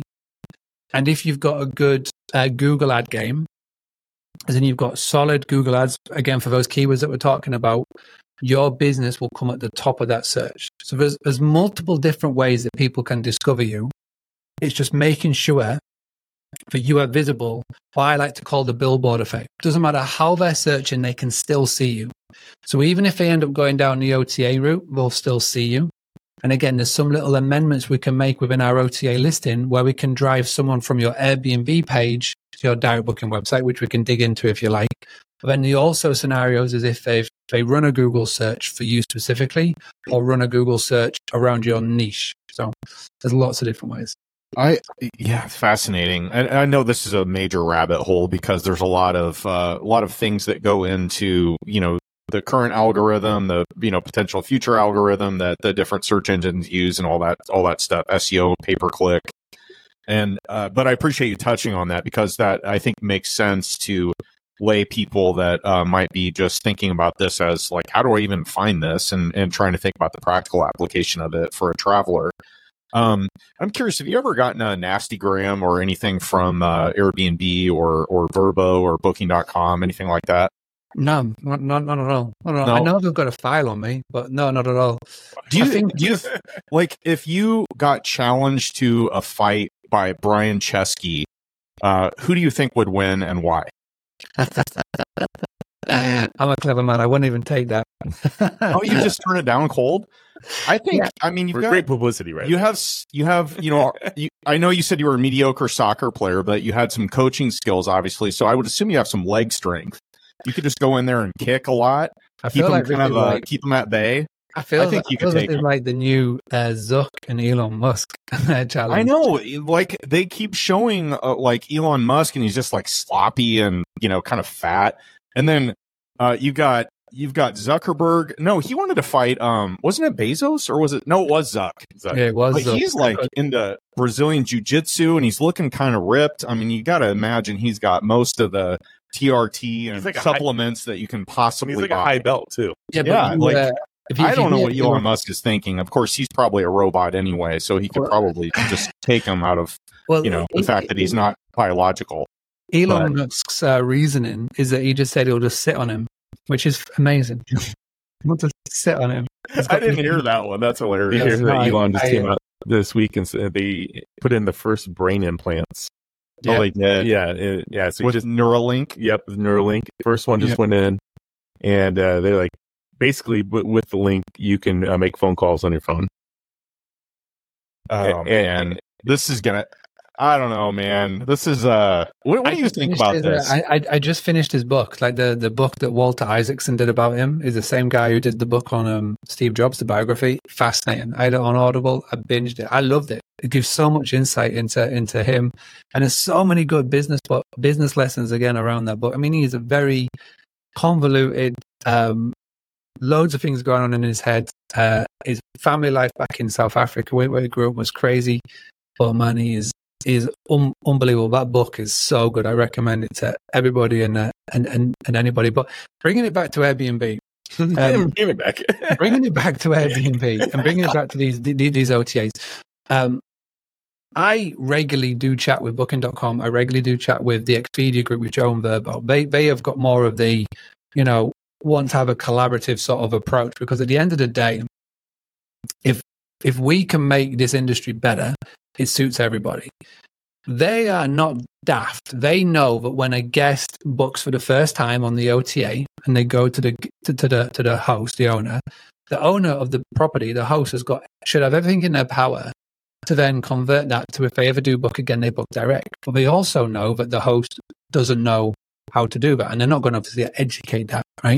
and if you've got a good uh, Google ad game, as in you've got solid Google ads, again, for those keywords that we're talking about, your business will come at the top of that search. So there's, there's multiple different ways that people can discover you. It's just making sure that you are visible, what I like to call the billboard effect. Doesn't matter how they're searching, they can still see you. So even if they end up going down the O T A route, they'll still see you. And again, there's some little amendments we can make within our O T A listing where we can drive someone from your Airbnb page to your direct booking website, which we can dig into if you like. But then the also scenarios is if they've they run a Google search for you specifically, or run a Google search around your niche. So there's lots of different ways. I yeah, fascinating. And I know this is a major rabbit hole because there's a lot of uh, a lot of things that go into, you know, the current algorithm, the, you know, potential future algorithm that the different search engines use and all that, all that stuff, S E O, pay per click. And, uh, but I appreciate you touching on that because that I think makes sense to lay people that uh, might be just thinking about this as like, how do I even find this? And, and trying to think about the practical application of it for a traveler. Um, I'm curious, have you ever gotten a Nastygram or anything from uh, Airbnb or, or Vrbo or booking dot com, anything like that? No, not, not, not at all. Not at all. No. I know they've got a file on me, but no, not at all. Do you I think, do you like if you got challenged to a fight by Brian Chesky, uh, who do you think would win and why? I'm a clever man. I wouldn't even take that. Oh, you just turn it down cold? I think. Yeah. I mean, you've For got great publicity, right? You have, you have, you know, you, I know you said you were a mediocre soccer player, but you had some coaching skills, obviously. So I would assume you have some leg strength. You could just go in there and kick a lot. I Keep feel them like kind of, uh, like, keep them at bay. I feel I think that, you I feel could take this is like the new uh, Zuck and Elon Musk challenge. I know, like they keep showing uh, like Elon Musk, and he's just like sloppy and, you know, kind of fat. And then uh, you got you've got Zuckerberg. No, he wanted to fight. Um, wasn't it Bezos or was it? No, it was Zuck. Zuck. Yeah, it was. But Zuck. he's like into Brazilian jiu-jitsu, and he's looking kind of ripped. I mean, you got to imagine he's got most of the T R T and He's like a supplements that you can possibly He's like buy. a high belt too. Yeah, but Yeah, you, like- uh, If you, I if don't you know what hear- Elon Musk is thinking. Of course, he's probably a robot anyway, so he could Well- probably just take him out of, Well, you know, the E- fact that he's not biological. Elon but- Musk's uh, reasoning is that he just said he'll just sit on him, which is amazing. He wants to sit on him. He's got- that one. That's You hilarious. hear that I- Elon just I- came out this week and said they put in the first brain implants. Oh, they did. Yeah, it- yeah. So you With just Neuralink. Yep, the Neuralink. First one just Yep. went in, and uh, they're like, basically, w- with the link, you can uh, make phone calls on your phone. Oh, And- man. This is going to, I don't know, man. This is, uh, what, what I do you just think finished about his, this? uh, I, I I just finished his book. Like the, the book that Walter Isaacson did about him is the same guy who did the book on um, Steve Jobs, the biography. Fascinating. I had it on Audible. I binged it. I loved it. It gives so much insight into into him, and there's so many good business but business lessons again around that book. I mean, he's a very convoluted, um, loads of things going on in his head. Uh, his family life back in South Africa, where, where he grew up, was crazy. But man, he is is un- unbelievable. That book is so good. I recommend it to everybody and uh, and, and and anybody. But bringing it back to Airbnb, um, Give it back. bringing it back to Airbnb, and bringing it back to these these, these O T As. Um, I regularly do chat with Booking dot com. I regularly do chat with the Expedia group with Joe and Verbo. They they have got more of the, you know, want to have a collaborative sort of approach, because at the end of the day, if if we can make this industry better, it suits everybody. They are not daft. They know that when a guest books for the first time on the O T A and they go to the to, to the to the host, the owner, the owner of the property, the host has got should have everything in their power to then convert that to, if they ever do book again, they book direct. But they also know that the host doesn't know how to do that, and they're not going to obviously educate that, right?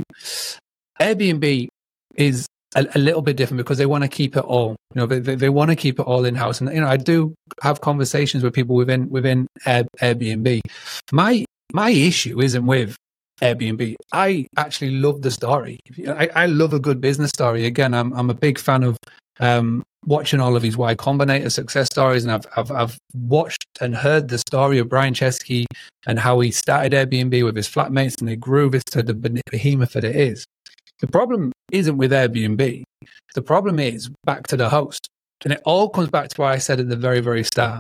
Airbnb is a, a little bit different because they want to keep it all. You know, they, they, they want to keep it all in house. And you know, I do have conversations with people within within Air, Airbnb. My my issue isn't with Airbnb. I actually love the story. I, I love a good business story. Again, I'm I'm a big fan of um, watching all of these Y Combinator success stories, and I've, I've I've watched and heard the story of Brian Chesky and how he started Airbnb with his flatmates, and they grew this to the behemoth that it is. The problem isn't with Airbnb. The problem is back to the host, and it all comes back to what I said at the very very start: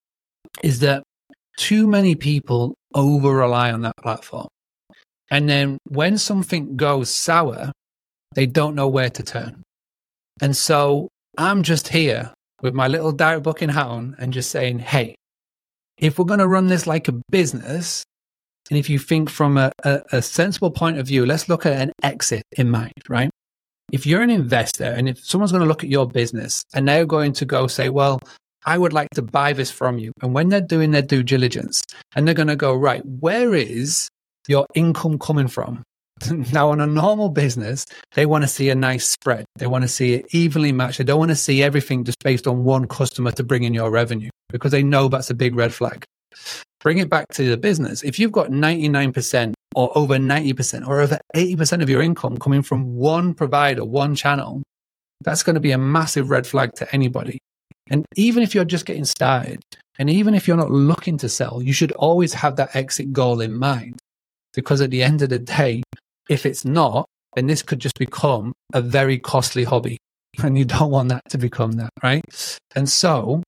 is that too many people over rely on that platform, and then when something goes sour, they don't know where to turn. And so I'm just here with my little direct booking hat on and just saying, hey, if we're going to run this like a business, and if you think from a, a, a sensible point of view, let's look at an exit in mind, right? If you're an investor and if someone's going to look at your business and they're going to go say, well, I would like to buy this from you. And when they're doing their due diligence and they're going to go, right, where is your income coming from? Now, on a normal business, they want to see a nice spread. They want to see it evenly matched. They don't want to see everything just based on one customer to bring in your revenue, because they know that's a big red flag. Bring it back to the business. If you've got ninety-nine percent or over ninety percent or over eighty percent of your income coming from one provider, one channel, that's going to be a massive red flag to anybody. And even if you're just getting started, and even if you're not looking to sell, you should always have that exit goal in mind. Because at the end of the day, if it's not, then this could just become a very costly hobby. And you don't want that to become that, right? And so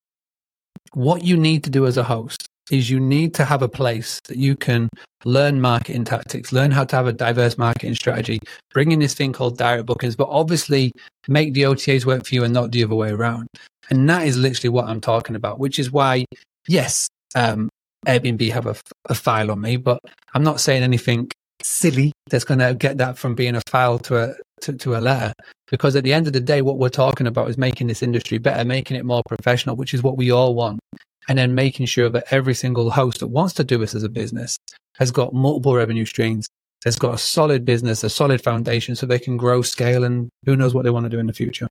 what you need to do as a host is you need to have a place that you can learn marketing tactics, learn how to have a diverse marketing strategy, bring in this thing called direct bookings, but obviously make the O T As work for you and not the other way around. And that is literally what I'm talking about, which is why, yes, um, Airbnb have a, a file on me, but I'm not saying anything silly that's going to get that from being a file to a to, to a letter, because at the end of the day, what we're talking about is making this industry better, making it more professional, which is what we all want, and then making sure that every single host that wants to do this as a business has got multiple revenue streams, has got a solid business, a solid foundation, so they can grow, scale, and who knows what they want to do in the future.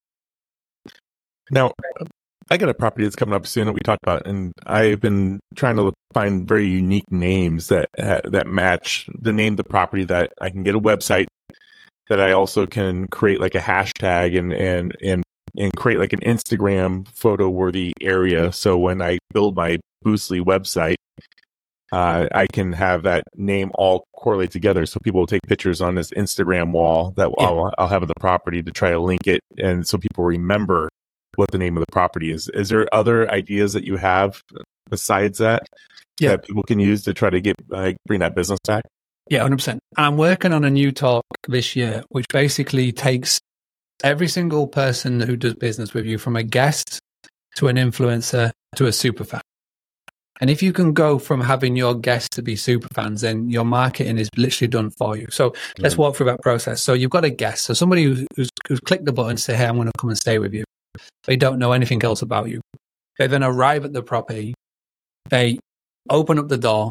Now, I got a property that's coming up soon that we talked about, and I've been trying to find very unique names that uh, that match the name of the property, that I can get a website, that I also can create like a hashtag and and and and create like an Instagram photo worthy area. So when I build my Boostly website, uh, I can have that name all correlate together. So people will take pictures on this Instagram wall that Yeah. I'll, I'll have of the property to try to link it. And so people remember what the name of the property is. Is there other ideas that you have besides that Yeah. that people can use to try to get uh, bring that business back? Yeah, one hundred percent. And I'm working on a new talk this year, which basically takes every single person who does business with you, from a guest to an influencer to a super fan. And if you can go from having your guests to be super fans, then your marketing is literally done for you. So let's walk through that process. So you've got a guest. So somebody who's, who's, who's clicked the button to say, hey, I'm going to come and stay with you. They don't know anything else about you. They then arrive at the property. They open up the door,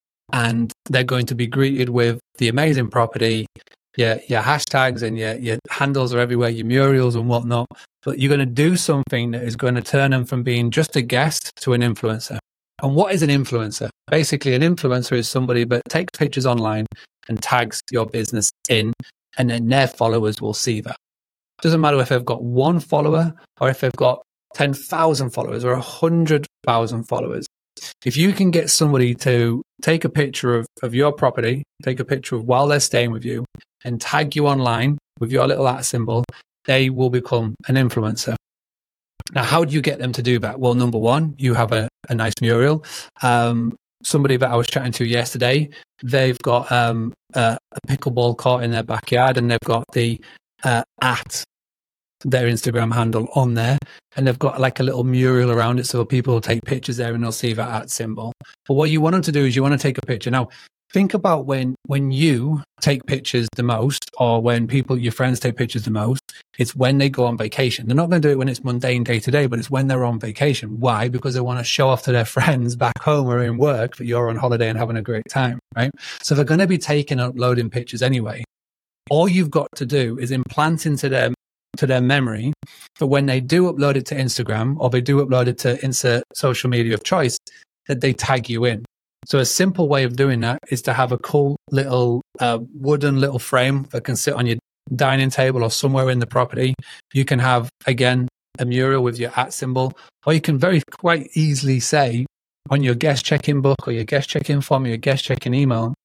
and they're going to be greeted with the amazing property. Your, your hashtags and your, your handles are everywhere, your murals and whatnot. But you're going to do something that is going to turn them from being just a guest to an influencer. And what is an influencer? Basically, an influencer is somebody that takes pictures online and tags your business in, and then their followers will see that. Doesn't matter if they've got one follower or if they've got ten thousand followers or one hundred thousand followers. If you can get somebody to take a picture of, of your property, take a picture of while they're staying with you, and tag you online with your little at symbol, they will become an influencer. Now, how do you get them to do that? Well, number one, you have a, a nice mural. Um, somebody that I was chatting to yesterday, they've got um, a, a pickleball court in their backyard, and they've got the uh, at their Instagram handle on there, and they've got like a little mural around it, so people will take pictures there and they'll see that at symbol. But what you want them to do is you want to take a picture. Now, think about when when you take pictures the most, or when people, your friends take pictures the most, it's when they go on vacation. They're not going to do it when it's mundane day to day, but it's when they're on vacation. Why? Because they want to show off to their friends back home or in work that you're on holiday and having a great time, right? So they're going to be taking and uploading pictures anyway. All you've got to do is implant into their to their memory that when they do upload it to Instagram, or they do upload it to insert social media of choice, that they tag you in. So a simple way of doing that is to have a cool little uh, wooden little frame that can sit on your dining table or somewhere in the property. You can have, again, a mural with your at symbol, or you can very quite easily say on your guest check-in book or your guest check-in form or your guest check-in email,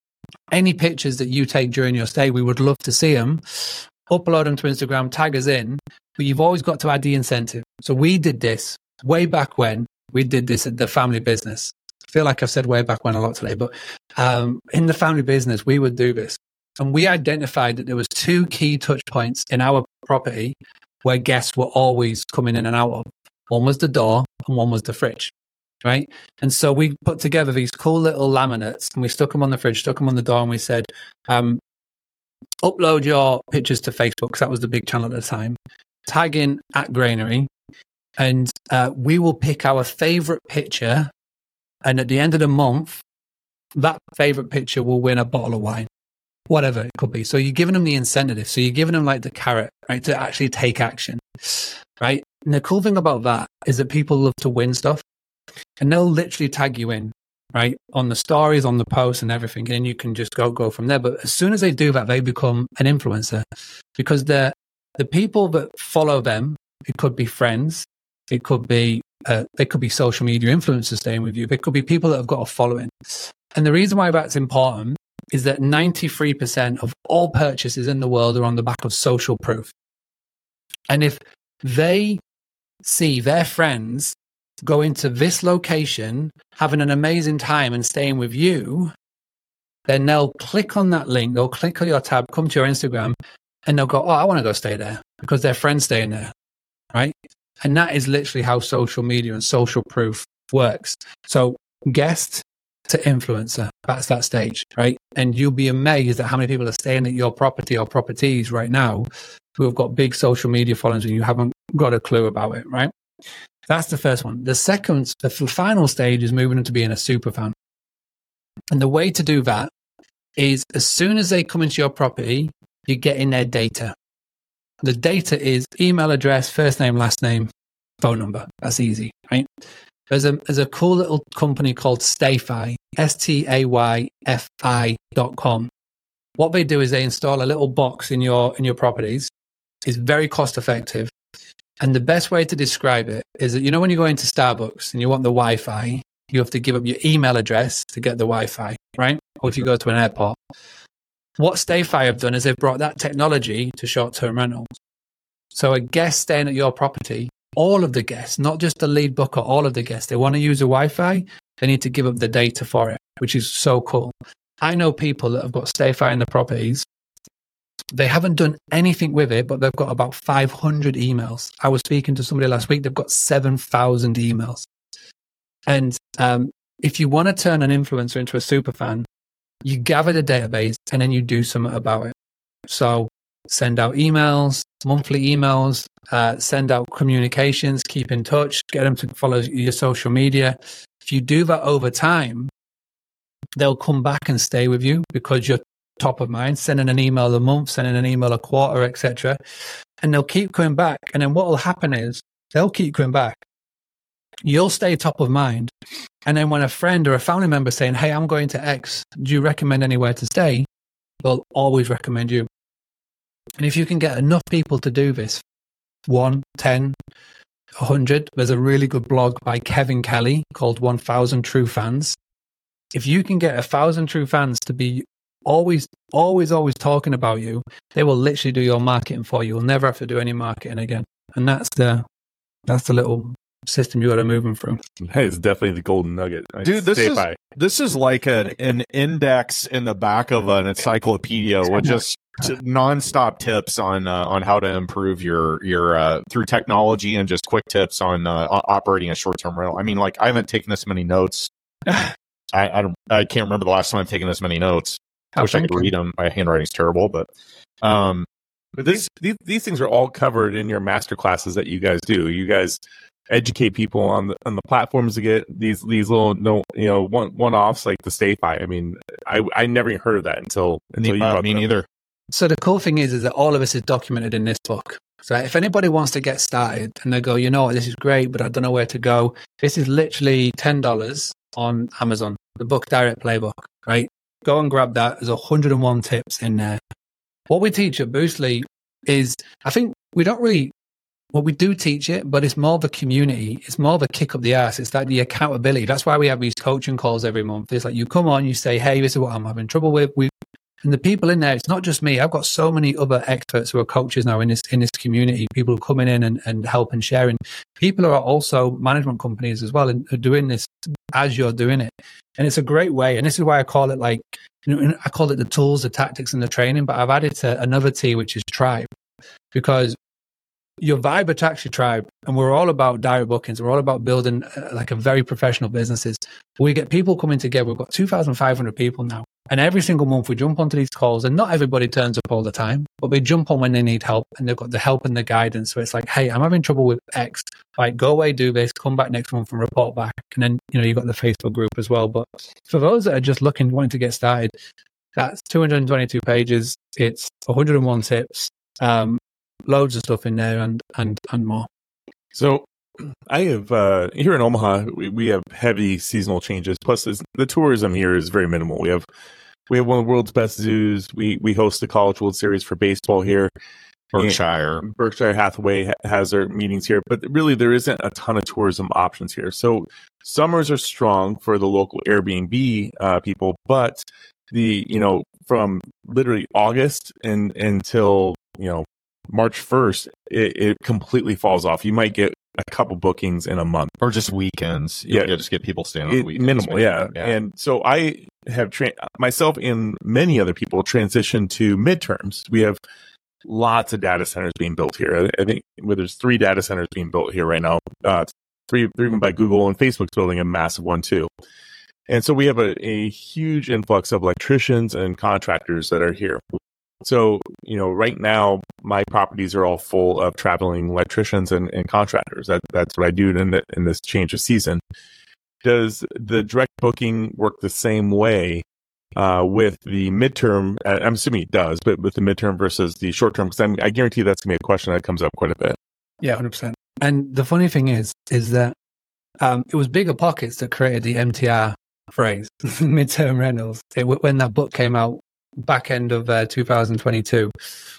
any pictures that you take during your stay, we would love to see them. Upload them to Instagram, tag us in, but you've always got to add the incentive. So we did this way back when. We did this at the family business. I feel like I've said way back when a lot today, but um, in the family business, we would do this. And we identified that there was two key touch points in our property where guests were always coming in and out of. One was the door and one was the fridge, right? And so we put together these cool little laminates, and we stuck them on the fridge, stuck them on the door, and we said, um, upload your pictures to Facebook, because that was the big channel at the time. Tag in at Granary, and uh, we will pick our favorite picture. And at the end of the month, that favorite picture will win a bottle of wine, whatever it could be. So you're giving them the incentive. So you're giving them like the carrot, right, to actually take action, right? And the cool thing about that is that people love to win stuff, and they'll literally tag you in, right, on the stories, on the posts and everything. And then you can just go, go from there. But as soon as they do that, they become an influencer, because the the people that follow them, it could be friends, it could be, uh, they could be social media influencers staying with you. It could be people that have got a following. And the reason why that's important is that ninety-three percent of all purchases in the world are on the back of social proof. And if they see their friends going to this location, having an amazing time and staying with you, then they'll click on that link, they'll click on your tab, come to your Instagram, and they'll go, oh, I want to go stay there because their friend's staying there, right? And that is literally how social media and social proof works. So guest to influencer, that's that stage, right? And you'll be amazed at how many people are staying at your property or properties right now who have got big social media followings and you haven't got a clue about it, right? That's the first one. The second, the final stage is moving into being a super fan. And the way to do that is as soon as they come into your property, you get in their data. The data is email address, first name, last name, phone number. That's easy, right? There's a, there's a cool little company called Stayfi, S T A Y F I dot com. What they do is they install a little box in your in your properties. It's very cost effective. And the best way to describe it is that, you know, when you go into Starbucks and you want the Wi-Fi, you have to give up your email address to get the Wi-Fi, right? Or if you go to an airport. What StayFi have done is they've brought that technology to short-term rentals. So a guest staying at your property, all of the guests, not just the lead booker, all of the guests, they want to use a Wi-Fi, they need to give up the data for it, which is so cool. I know people that have got StayFi in the properties. They haven't done anything with it, but they've got about five hundred emails. I was speaking to somebody last week, they've got seven thousand emails. And um, if you want to turn an influencer into a super fan, you gather the database and then you do something about it. So send out emails, monthly emails, uh, send out communications, keep in touch, get them to follow your social media. If you do that over time, they'll come back and stay with you because you're top of mind, sending an email a month, sending an email a quarter, et cetera. And they'll keep coming back. And then what will happen is they'll keep coming back. You'll stay top of mind. And then when a friend or a family member saying, hey, I'm going to X, do you recommend anywhere to stay? They'll always recommend you. And if you can get enough people to do this, one, ten, a hundred, there's a really good blog by Kevin Kelly called one thousand True Fans. If you can get a thousand true fans to be always, always, always talking about you, they will literally do your marketing for you. You'll never have to do any marketing again. And that's the, that's the little system you got to move them through. Hey, it's definitely the golden nugget. Dude, this is, by. this is like an, an index in the back of an encyclopedia with just t- nonstop tips on uh, on how to improve your your uh, through technology and just quick tips on uh, operating a short term rental. I mean, like I haven't taken this many notes. I I, don't, I can't remember the last time I've taken this many notes. I wish I could read them. My handwriting's terrible, but um, but this, these these things are all covered in your master classes that you guys do. You guys educate people on the on the platforms to get these these little no you know one one offs like the StayFi. I mean, I I never heard of that until until you uh, brought me neither. So the cool thing is, is that all of this is documented in this book. So if anybody wants to get started and they go, you know what, this is great, but I don't know where to go. This is literally ten dollars on Amazon, the book Direct Playbook, right? Go and grab that. There's one hundred and one tips in there. What we teach at Boostly is, I think we don't really, well, we do teach it, but it's more of a community. It's more of a kick up the ass. It's like the accountability. That's why we have these coaching calls every month. It's like you come on, you say, hey, this is what I'm having trouble with. We And the people in there, it's not just me. I've got so many other experts who are coaches now in this in this community, people who are coming in and, and help and sharing. People who are also management companies as well and are doing this as you're doing it. And it's a great way. And this is why I call it like, you know, I call it the tools, the tactics, and the training, but I've added to another T, which is tribe. Because your vibe attracts your tribe, and we're all about direct bookings. We're all about building uh, like a very professional businesses. We get people coming together. We've got two thousand five hundred people now. And every single month we jump onto these calls, and not everybody turns up all the time, but they jump on when they need help, and they've got the help and the guidance. So it's like, hey, I'm having trouble with X. Like, go away, do this, come back next month and report back. And then, you know, you've got the Facebook group as well. But for those that are just looking, wanting to get started, that's two hundred twenty-two pages. It's one hundred and one tips, um, loads of stuff in there and, and, and more. So I have, uh, here in Omaha, we, we have heavy seasonal changes. Plus the tourism here is very minimal. We have, we have one of the world's best zoos. We, we host the College World Series for baseball here. Berkshire. And Berkshire Hathaway ha- has their meetings here, but really there isn't a ton of tourism options here. So summers are strong for the local Airbnb uh, people, but the, you know, from literally August and until, you know, March first, it, it completely falls off. You might get a couple bookings in a month, or just weekends. Yeah, you just get people staying on it, the weekends. Minimal, yeah. yeah. And so I have tra- myself and many other people transitioned to midterms. We have lots of data centers being built here. I think well, there's three data centers being built here right now. Uh, three, three by Google, and Facebook's building a massive one too. And so we have a, a huge influx of electricians and contractors that are here. So, you know, right now, my properties are all full of traveling electricians and, and contractors. That, that's what I do in, the, in this change of season. Does the direct booking work the same way uh, with the midterm? I'm assuming it does, but with the midterm versus the short term, because I guarantee that's going to be a question that comes up quite a bit. Yeah, one hundred percent. And the funny thing is, is that um, it was Bigger Pockets that created the M T R phrase, midterm rentals. It, when that book came out, back end of uh, two thousand twenty-two,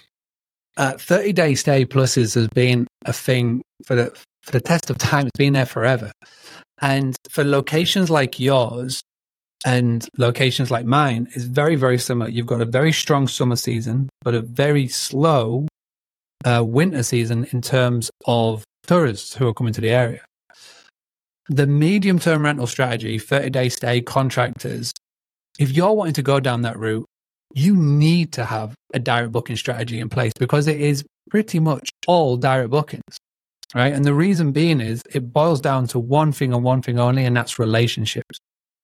uh, thirty day stay pluses has been a thing for the for the test of time. It's been there forever. And for locations like yours and locations like mine, it's very, very similar. You've got a very strong summer season, but a very slow uh, winter season in terms of tourists who are coming to the area. The medium-term rental strategy, thirty-day stay, contractors, if you're wanting to go down that route, you need to have a direct booking strategy in place because it is pretty much all direct bookings, right? And the reason being is it boils down to one thing and one thing only, and that's relationships.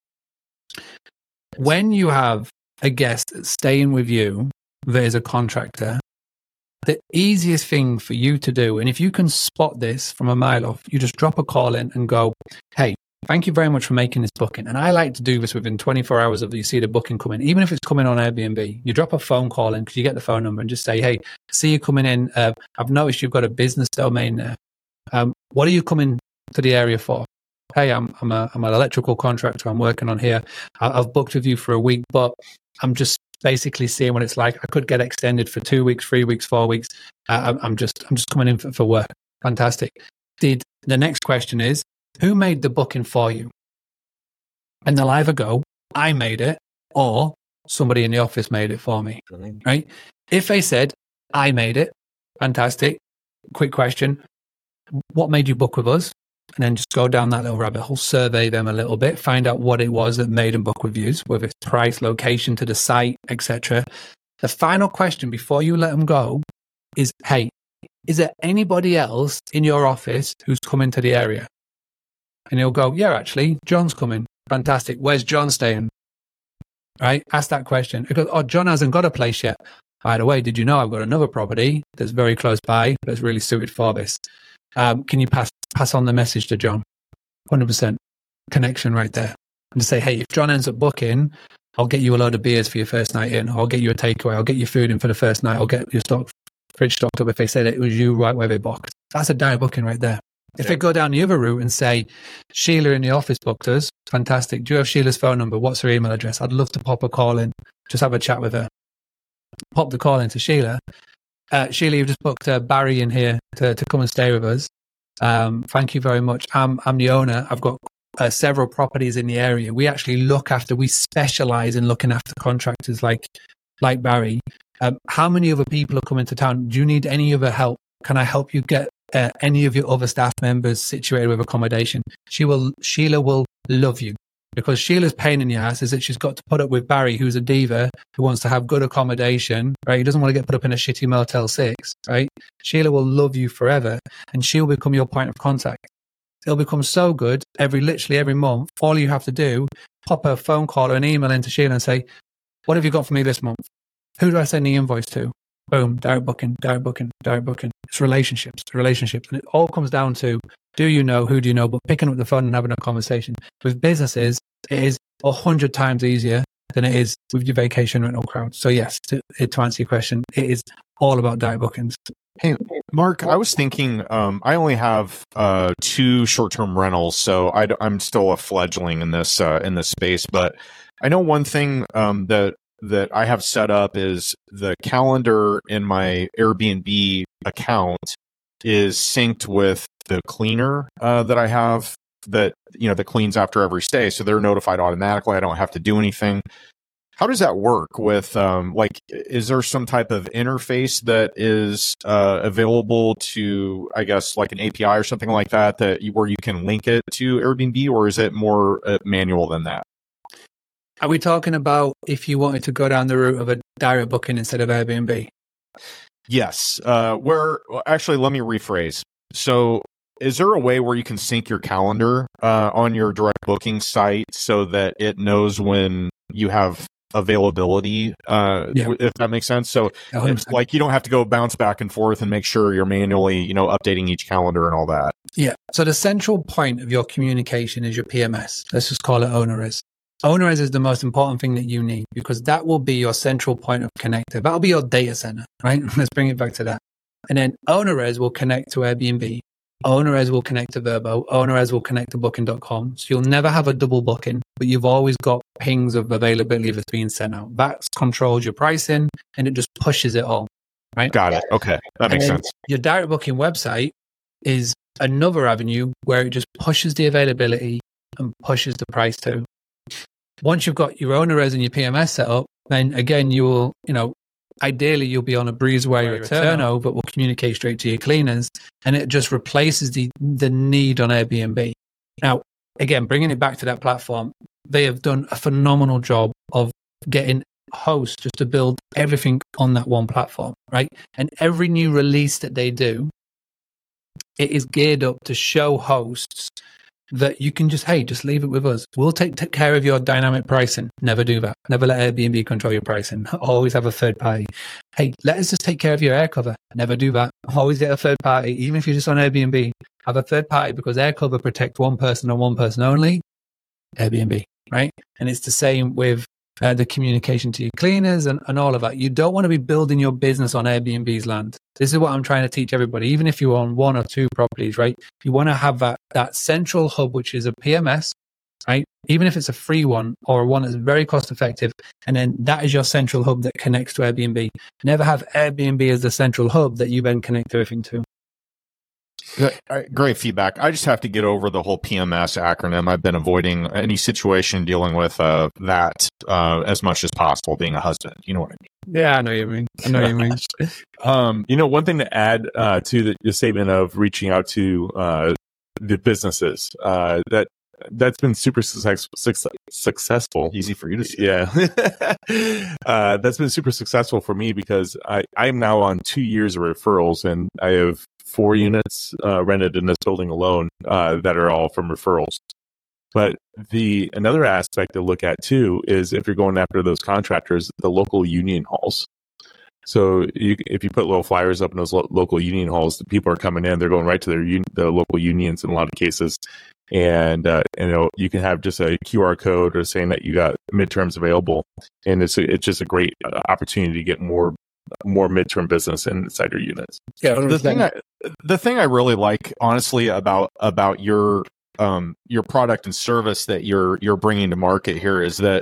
When you have a guest staying with you that is a contractor, the easiest thing for you to do, and if you can spot this from a mile off, you just drop a call in and go, hey, thank you very much for making this booking. And I like to do this within twenty-four hours of you see the booking coming, even if it's coming on Airbnb. You drop a phone call in because you get the phone number and just say, hey, see you coming in. Uh, I've noticed you've got a business domain there. Um, what are you coming to the area for? Hey, I'm I'm, a, I'm an electrical contractor. I'm working on here. I, I've booked with you for a week, but I'm just basically seeing what it's like. I could get extended for two weeks, three weeks, four weeks. Uh, I'm just I'm just coming in for, for work. Fantastic. Did the next question is, who made the booking for you? And they'll either go, I made it, or somebody in the office made it for me, right? If they said, I made it, fantastic. Quick question. What made you book with us? And then just go down that little rabbit hole, survey them a little bit, find out what it was that made them book with you, whether it's price, location to the site, et cetera. The final question before you let them go is, hey, is there anybody else in your office who's coming to the area? And he'll go, yeah, actually, John's coming. Fantastic. Where's John staying? Right? Ask that question. He goes, oh, John hasn't got a place yet. By the way, did you know I've got another property that's very close by that's really suited for this? Um, can you pass pass on the message to John? one hundred percent connection right there. And to say, hey, if John ends up booking, I'll get you a load of beers for your first night in. I'll get you a takeaway. I'll get you food in for the first night. I'll get your stock, fridge stocked up if they said it was you right where they booked. That's a direct booking right there. If yeah. they go down the other route and say, Sheila in the office booked us, fantastic. Do you have Sheila's phone number? What's her email address? I'd love to pop a call in, just have a chat with her. Pop the call into Sheila. Uh, Sheila, you've just booked uh, Barry in here to, to come and stay with us. Um, thank you very much. I'm, I'm the owner. I've got uh, several properties in the area. We actually look after, we specialize in looking after contractors like, like Barry. Um, how many other people are coming to town? Do you need any other help? Can I help you get uh, any of your other staff members situated with accommodation? She will, Sheila will love you. Because Sheila's pain in the ass is that she's got to put up with Barry, who's a diva, who wants to have good accommodation, right? He doesn't want to get put up in a shitty Motel six, right? Sheila will love you forever, and she'll become your point of contact. It'll become so good, every literally every month, all you have to do, pop a phone call or an email into Sheila and say, what have you got for me this month? Who do I send the invoice to? Boom, direct booking, direct booking, direct booking. It's relationships, relationships. And it all comes down to, do you know, who do you know, but picking up the phone and having a conversation. With businesses, it is a hundred times easier than it is with your vacation rental crowd. So yes, to, to answer your question, it is all about direct bookings. Hey, Mark, I was thinking, um, I only have uh, two short-term rentals, so I, I'm still a fledgling in this uh, in this space. But I know one thing um, that that I have set up is the calendar in my Airbnb account is synced with the cleaner uh, that I have that, you know, that cleans after every stay. So they're notified automatically. I don't have to do anything. How does that work with, um, like, is there some type of interface that is uh, available to, I guess, like an A P I or something like that, that you, where you can link it to Airbnb, or is it more uh, manual than that? Are we talking about if you wanted to go down the route of a direct booking instead of Airbnb? Yes. Uh, where, well, actually, let me rephrase. So is there a way where you can sync your calendar uh, on your direct booking site so that it knows when you have availability, uh, yeah. if that makes sense? So it's like you don't have to go bounce back and forth and make sure you're manually, you know, updating each calendar and all that. Yeah. So the central point of your communication is your P M S. Let's just call it OwnerRez. OwnerRez is the most important thing that you need because that will be your central point of connector. That'll be your data center, right? Let's bring it back to that. And then OwnerRez will connect to Airbnb. OwnerRez will connect to Vrbo. OwnerRez will connect to booking dot com. So you'll never have a double booking, but you've always got pings of availability that's being sent out. That controls your pricing and it just pushes it all, right? Got it. Okay. That makes sense. Your direct booking website is another avenue where it just pushes the availability and pushes the price to. Once you've got your owner-res and your P M S set up, then again, you will, you know, ideally you'll be on a breezeway return over, but will communicate straight to your cleaners, and it just replaces the the need on Airbnb. Now, again, bringing it back to that platform, they have done a phenomenal job of getting hosts just to build everything on that one platform, right? And every new release that they do, it is geared up to show hosts that you can just, hey, just leave it with us. We'll take, take care of your dynamic pricing. Never do that. Never let Airbnb control your pricing. Always have a third party. Hey, let us just take care of your air cover. Never do that. Always get a third party. Even if you're just on Airbnb, have a third party, because air cover protects one person and one person only. Airbnb, right? And it's the same with uh, the communication to your cleaners and, and all of that. You don't want to be building your business on Airbnb's land. This is what I'm trying to teach everybody. Even if you own one or two properties, right? You want to have that, that central hub, which is a P M S, right? Even if it's a free one or one that's very cost effective. And then that is your central hub that connects to Airbnb. Never have Airbnb as the central hub that you then connect everything to. Great feedback. I just have to get over the whole P M S acronym. I've been avoiding any situation dealing with uh, that uh, as much as possible, being a husband. You know what I mean? Yeah, I know what you mean. I know what you mean. um, you know, one thing to add uh, to the, the statement of reaching out to uh, the businesses, uh, that that's been super success, success, successful. Easy for you to say. Yeah. uh, that's been super successful for me because I, I'm now on two years of referrals, and I have four units uh, rented in this building alone uh, that are all from referrals. But the another aspect to look at too is if you're going after those contractors, the local union halls. So you, if you put little flyers up in those lo- local union halls, the people are coming in, they're going right to their un- the local unions in a lot of cases. And, uh, and you know, you can have just a Q R code or saying that you got midterms available. And it's, a, it's just a great opportunity to get more more midterm business inside your units. Yeah, the thing I, the thing I really like, honestly, about about your um your product and service that you're you're bringing to market here is that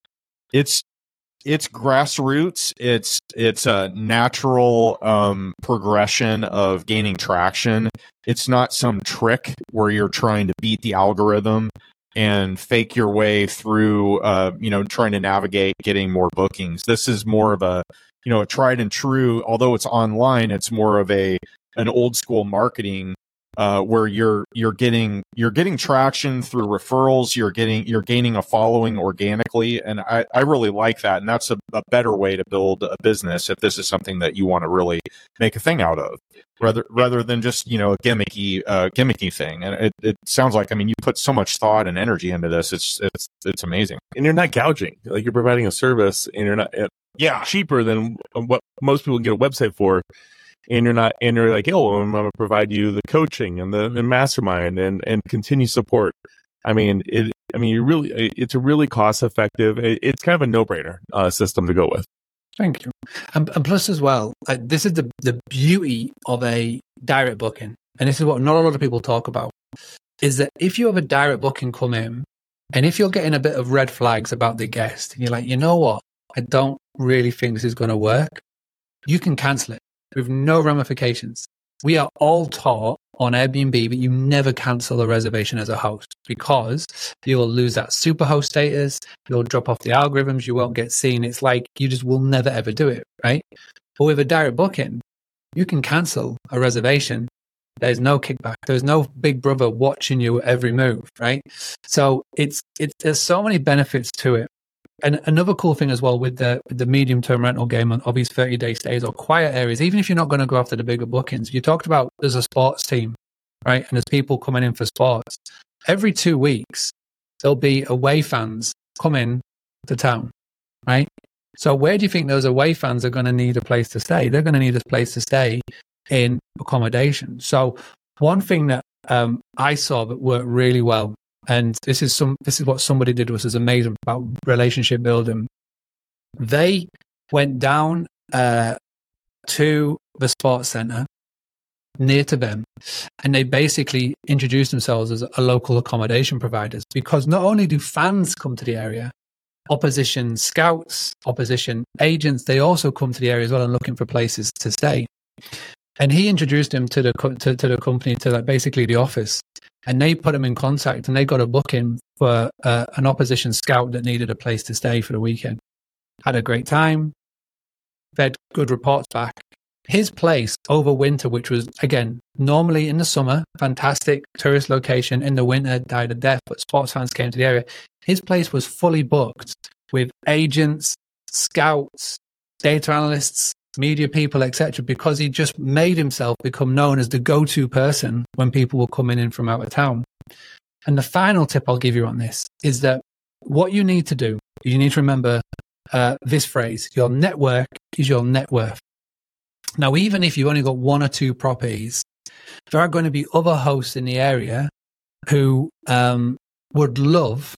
it's it's grassroots. It's it's a natural um progression of gaining traction. It's not some trick where you're trying to beat the algorithm and fake your way through, uh, you know, trying to navigate getting more bookings. This is more of a you know, a tried and true, although it's online, it's more of a an old school marketing uh, where you're you're getting you're getting traction through referrals, you're getting you're gaining a following organically, and I, I really like that, and that's a, a better way to build a business if this is something that you want to really make a thing out of, rather rather than just you know a gimmicky uh, gimmicky thing. And it, it sounds like I mean you put so much thought and energy into this, it's it's it's amazing, and you're not gouging, like you're providing a service, and you're not. Yeah, cheaper than what most people get a website for, and you're not, and you're like, oh, I'm going to provide you the coaching and the, the mastermind and and continue support. I mean, it. I mean, you really, it's a really cost effective. It, it's kind of a no brainer uh, system to go with. Thank you. And, and plus, as well, uh, this is the the beauty of a direct booking, and this is what not a lot of people talk about, is that if you have a direct booking come in, and if you're getting a bit of red flags about the guest, and you're like, you know what, I don't really think this is going to work, you can cancel it with no ramifications. We are all taught on Airbnb, but you never cancel a reservation as a host because you'll lose that superhost status, you'll drop off the algorithms, you won't get seen. It's like you just will never ever do it, right? But with a direct booking, you can cancel a reservation. There's no kickback. There's no big brother watching you every move, right? So it's it's there's so many benefits to it. And another cool thing as well with the with the medium-term rental game of these thirty-day stays or quiet areas, even if you're not going to go after the bigger bookings, you talked about there's a sports team, right? And there's people coming in for sports. Every two weeks, there'll be away fans coming to town, right? So where do you think those away fans are going to need a place to stay? They're going to need a place to stay in accommodation. So one thing that um, I saw that worked really well, and this is some. This is what somebody did, which was amazing about relationship building. They went down uh, to the sports center near to them, and they basically introduced themselves as a local accommodation providers. Because not only do fans come to the area, opposition scouts, opposition agents, they also come to the area as well and looking for places to stay. And he introduced him to the to, to the company, to like basically the office. and they put them in contact, and they got a booking for uh, an opposition scout that needed a place to stay for the weekend. Had a great time, fed good reports back. His place over winter, which was, again, normally in the summer, fantastic tourist location. In the winter, died a death, but sports fans came to the area. His place was fully booked with agents, scouts, data analysts, media people, et cetera, because he just made himself become known as the go-to person when people were coming in from out of town. And the final tip I'll give you on this is that what you need to do, you need to remember uh, this phrase: your network is your net worth. Now, even if you've only got one or two properties, there are going to be other hosts in the area who um, would love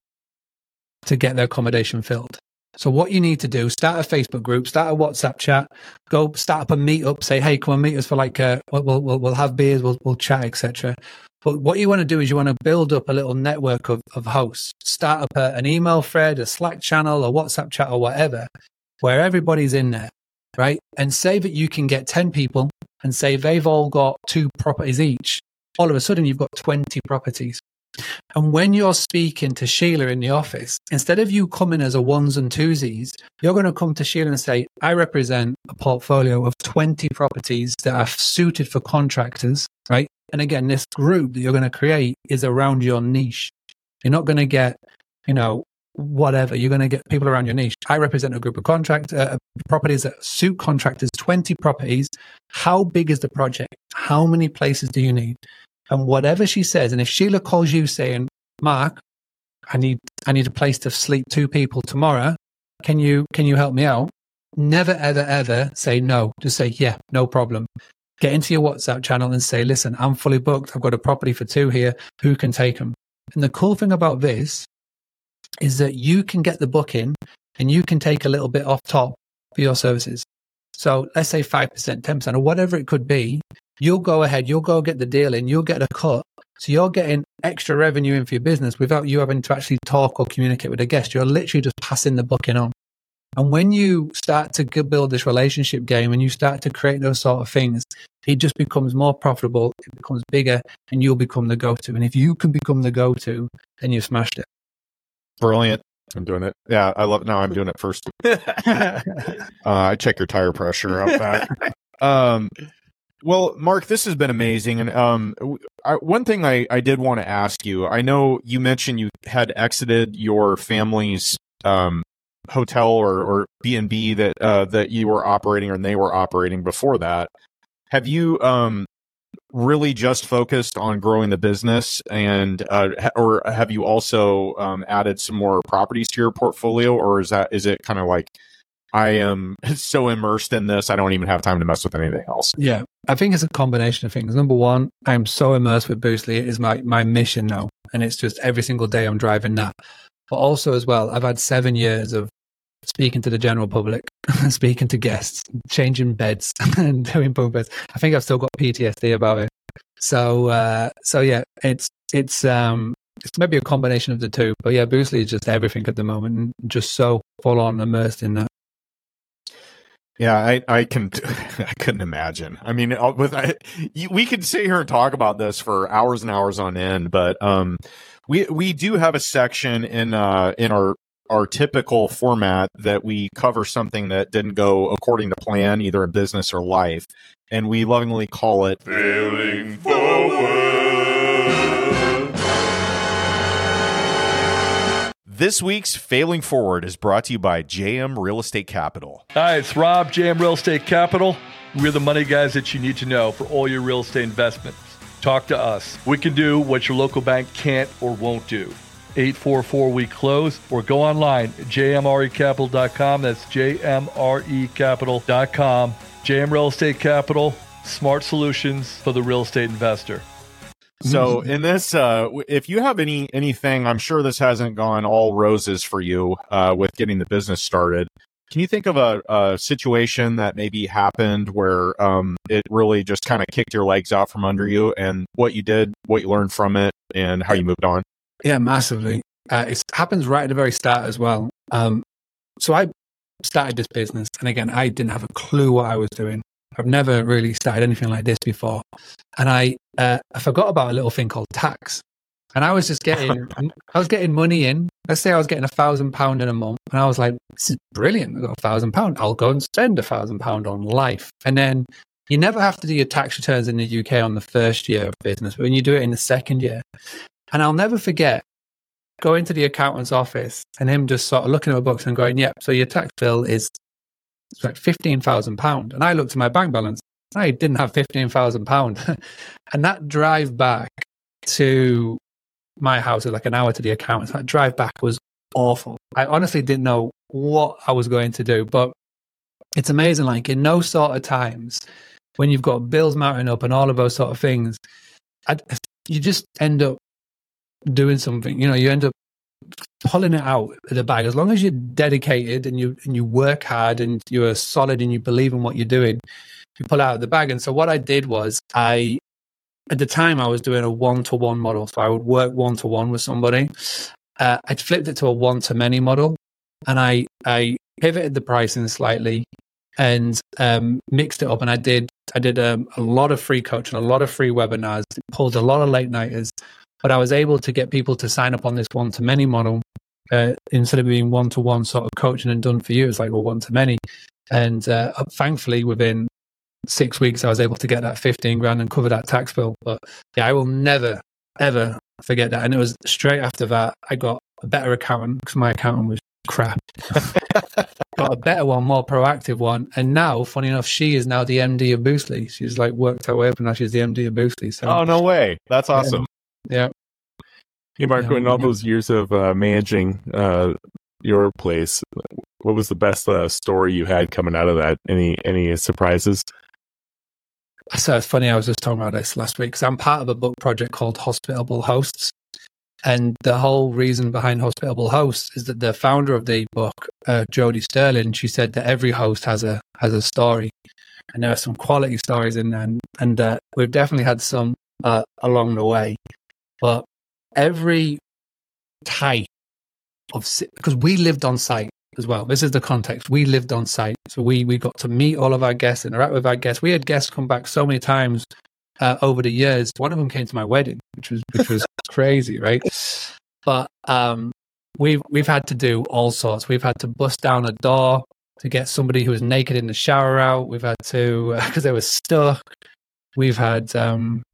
to get their accommodation filled. So what you need to do, start a Facebook group, start a WhatsApp chat, go start up a meetup, say, hey, come and meet us for like, uh, we'll, we'll, we'll have beers, we'll, we'll chat, et cetera. But what you want to do is you want to build up a little network of, of hosts, start up a, an email thread, a Slack channel, a WhatsApp chat or whatever, where everybody's in there, right? And say that you can get ten people and say they've all got two properties each. All of a sudden you've got twenty properties. And when you're speaking to Sheila in the office, instead of you coming as a ones and twosies, you're going to come to Sheila and say, I represent a portfolio of twenty properties that are suited for contractors, right? And again, this group that you're going to create is around your niche. You're not going to get, you know, whatever. You're going to get people around your niche. I represent a group of contract uh, properties that suit contractors, twenty properties. How big is the project? How many places do you need? And whatever she says, and if Sheila calls you saying, Mark, I need I need a place to sleep two people tomorrow, can you can you help me out? Never, ever, ever say no. Just say, yeah, no problem. Get into your WhatsApp channel and say, listen, I'm fully booked. I've got a property for two here. Who can take them? And the cool thing about this is that you can get the booking and you can take a little bit off top for your services. So let's say five percent, ten percent, or whatever it could be. You'll go ahead, you'll go get the deal in, you'll get a cut. So you're getting extra revenue in for your business without you having to actually talk or communicate with a guest. You're literally just passing the booking on. And when you start to build this relationship game and you start to create those sort of things, it just becomes more profitable, it becomes bigger, and you'll become the go-to. And if you can become the go-to, then you've smashed it. Brilliant. I'm doing it. Yeah, I love it. Now I'm doing it first. uh, I check your tire pressure out back. um, well, Mark, this has been amazing. And um, I, one thing I, I did want to ask you, I know you mentioned you had exited your family's um, hotel or, or B and B that uh, that you were operating or they were operating before that. Have you um, really just focused on growing the business, and uh, or have you also um, added some more properties to your portfolio, or is that is it kind of like, I am so immersed in this, I don't even have time to mess with anything else? Yeah, I think it's a combination of things. Number one, I'm so immersed with Boostly. It is my, my mission now. And it's just every single day I'm driving that. But also as well, I've had seven years of speaking to the general public, speaking to guests, changing beds and doing bunk beds. I think I've still got P T S D about it. So, uh, so yeah, it's, it's, um, it's maybe a combination of the two. But yeah, Boostly is just everything at the moment and just so full on immersed in that. Yeah, I, I can, I couldn't imagine. I mean, with I, we could sit here and talk about this for hours and hours on end, but um, we we do have a section in uh in our our typical format that we cover something that didn't go according to plan, either in business or life, and we lovingly call it Failing Forward. This week's Failing Forward is brought to you by J M Real Estate Capital. Hi, it's Rob, J M Real Estate Capital. We're the money guys that you need to know for all your real estate investments. Talk to us. We can do what your local bank can't or won't do. eight four four, we close, or go online at j m r e capital dot com. That's j m r e capital dot com. J M Real Estate Capital, smart solutions for the real estate investor. So in this, uh, if you have any anything, I'm sure this hasn't gone all roses for you uh, with getting the business started. Can you think of a, a situation that maybe happened where um, it really just kind of kicked your legs out from under you, and what you did, what you learned from it, and how you moved on? Yeah, massively. Uh, it happens right at the very start as well. Um, so I started this business, and again, I didn't have a clue what I was doing. I've never really started anything like this before. And I uh, I forgot about a little thing called tax. And I was just getting, I was getting money in. Let's say I was getting a thousand pound in a month. And I was like, this is brilliant. I got a thousand pound. I'll go and spend a thousand pound on life. And then you never have to do your tax returns in the U K on the first year of business, but when you do it in the second year. And I'll never forget going to the accountant's office and him just sort of looking at my books and going, yep, yeah, so your tax bill is it's like fifteen thousand pounds. And I looked at my bank balance. I didn't have fifteen thousand pounds. And that drive back to my house was like an hour to the accountant's. That drive back was awful. I honestly didn't know what I was going to do. But it's amazing, like in those sort of times, when you've got bills mounting up and all of those sort of things, I, you just end up doing something. You know, you end up pulling it out of the bag. As long as you're dedicated and you and you work hard and you're solid and you believe in what you're doing, you pull out of the bag. And so what I did was I, at the time I was doing a one-to-one model. So I would work one-to-one with somebody. Uh, I flipped it to a one-to-many model, and I, I pivoted the pricing slightly and um, mixed it up. And I did, I did um, a lot of free coaching, a lot of free webinars, pulled a lot of late nighters, but I was able to get people to sign up on this one-to-many model. Uh, instead of being one-to-one sort of coaching and done for you, it's like, well, one-to-many. And uh, thankfully, within six weeks, I was able to get that fifteen grand and cover that tax bill. But yeah, I will never, ever forget that. And it was straight after that, I got a better accountant because my accountant was crap. Got a better one, more proactive one. And now, funny enough, she is now the M D of Boostly. She's like worked her way up and now she's the M D of Boostly. So, oh, no way. That's awesome. Yeah. Hey, Marco, yeah, in all yeah. those years of uh, managing uh, your place, what was the best uh, story you had coming out of that? Any any surprises? So it's funny, I was just talking about this last week because I'm part of a book project called Hospitable Hosts. And the whole reason behind Hospitable Hosts is that the founder of the book, uh, Jodie Sterling, she said that every host has a has a story. And there are some quality stories in there. And, and uh, we've definitely had some uh, along the way. But every type of, because we lived on site as well. This is the context. We lived on site. So we, we got to meet all of our guests, interact with our guests. We had guests come back so many times uh, over the years. One of them came to my wedding, which was, which was crazy, right? But um, we've, we've had to do all sorts. We've had to bust down a door to get somebody who was naked in the shower out. We've had to, because uh, they were stuck. We've had, um,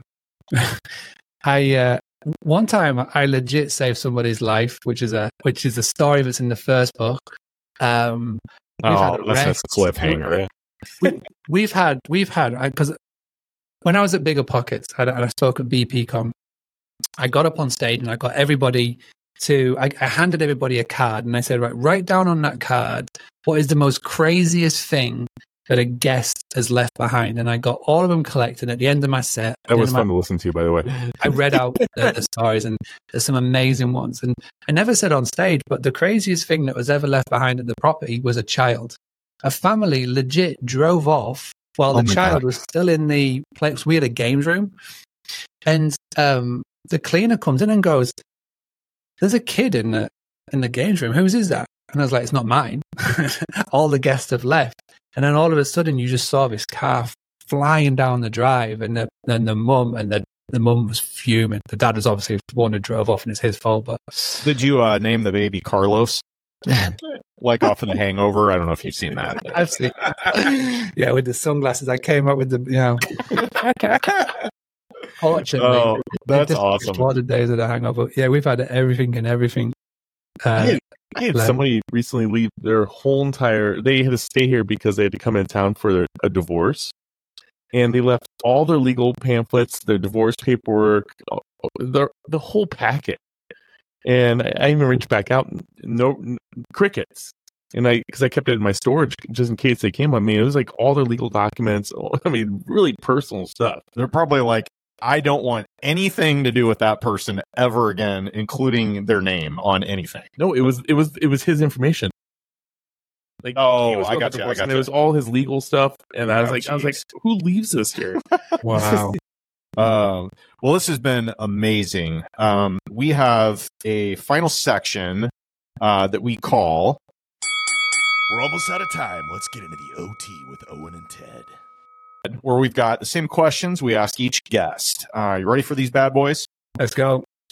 I, uh, one time I legit saved somebody's life, which is a, which is a story that's in the first book. Um, we've Oh, had that's arrests. a cliffhanger. we, we've had, we've had, because when I was at Bigger Pockets and I spoke at B P Com, I got up on stage and I got everybody to, I, I handed everybody a card and I said, right, write down on that card, what is the most craziest thing that a guest has left behind? And I got all of them collected at the end of my set. That was my, fun to listen to, by the way. I read out the, the stories and there's some amazing ones. And I never said on stage, but the craziest thing that was ever left behind at the property was a child. A family legit drove off while Oh the my child God. was still in the place. We had a games room. And um, the cleaner comes in and goes, there's a kid in the in the games room. Whose is that? And I was like, it's not mine. All the guests have left. And then all of a sudden, you just saw this car flying down the drive, and the, then the mum and the, the mum was fuming. The dad was obviously the one who drove off, and it's his fault. But Did you uh, name the baby Carlos? Like off of The Hangover? I don't know if you've seen that. I've seen, yeah, with the sunglasses, I came up with the, you know, fortunately, Oh, that's it just awesome. before the days of the Hangover. Yeah, we've had everything and everything. Uh, Hey, I had Like- somebody recently leave their whole entire, they had to stay here because they had to come in town for their, a divorce. And they left all their legal pamphlets, their divorce paperwork, the, the whole packet. And I, I even reached back out, no n- crickets. And I, because I kept it in my storage just in case they came on me. It was like all their legal documents. I mean, really personal stuff. They're probably like, I don't want anything to do with that person ever again, including their name on anything. No, it was it was it was his information. Like, Oh, he was I going gotcha, through I divorce, and gotcha. it was all his legal stuff. And I was Oh, like, I was like, jeez. who leaves this here? wow. Um, well, this has been amazing. Um, we have a final section uh, that we call. We're almost out of time. Let's get into the O T with Owen and Ted. Where we've got the same questions we ask each guest. Uh, you ready for these bad boys? Let's go.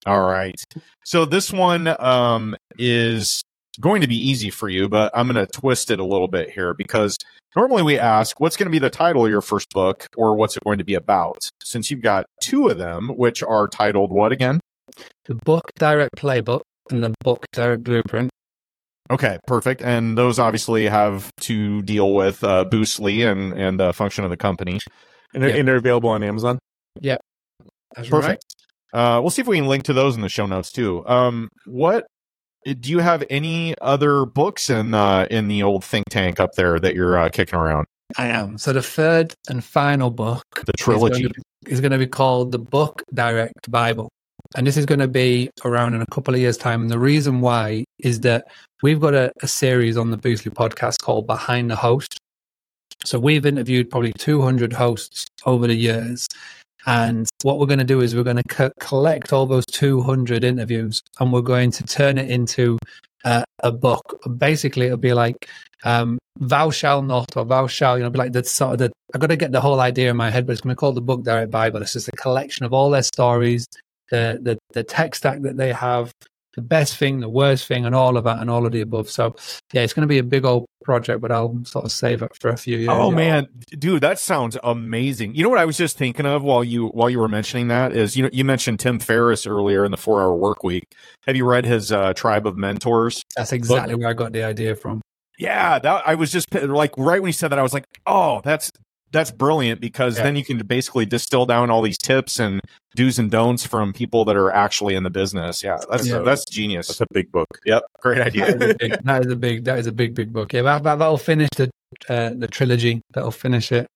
All right. So this one um, is going to be easy for you, but I'm going to twist it a little bit here because normally we ask, what's going to be the title of your first book or what's it going to be about? Since you've got two of them, which are titled what again? The Book Direct Playbook and the Book Direct Blueprint. Okay, perfect. And those obviously have to deal with uh, Boostly and, and the function of the company. And they're, Yeah. and they're available on Amazon. Yeah. That's Perfect. Uh, we'll see if we can link to those in the show notes too. Um, what do you have any other books in uh, in the old think tank up there that you're uh, kicking around? I am. So the third and final book The trilogy. is going to be, is going to be called the Book Direct Bible. And this is going to be around in a couple of years' time. And the reason why is that we've got a, a series on the Boostly podcast called Behind the Host. So we've interviewed probably two hundred hosts over the years. And what we're going to do is we're going to co- collect all those two hundred interviews and we're going to turn it into uh, a book. Basically, it'll be like um, thou shall not or thou shall, you know, be like that sort of the, I've got to get the whole idea in my head, but it's going to be called the Book Direct Bible. It's just a collection of all their stories, the, the, the tech stack that they have, the best thing, the worst thing, and all of that, and all of the above. So, yeah, it's going to be a big old project, but I'll sort of save it for a few years. Oh man, dude, that sounds amazing. You know what I was just thinking of while you while you were mentioning that is you know you mentioned Tim Ferriss earlier in the Four Hour Work Week. Have you read his uh, Tribe of Mentors? That's exactly book? where I got the idea from. Yeah, that I was just like right when he said that, I was like, oh, that's that's brilliant because yeah. then you can basically distill down all these tips and do's and don'ts from people that are actually in the business. Yeah, that's yeah. that's genius. That's a big book. Yep, great idea. That is a big, that is a big, that is a big, big book. Yeah, that, that'll finish the uh, the trilogy. That'll finish it.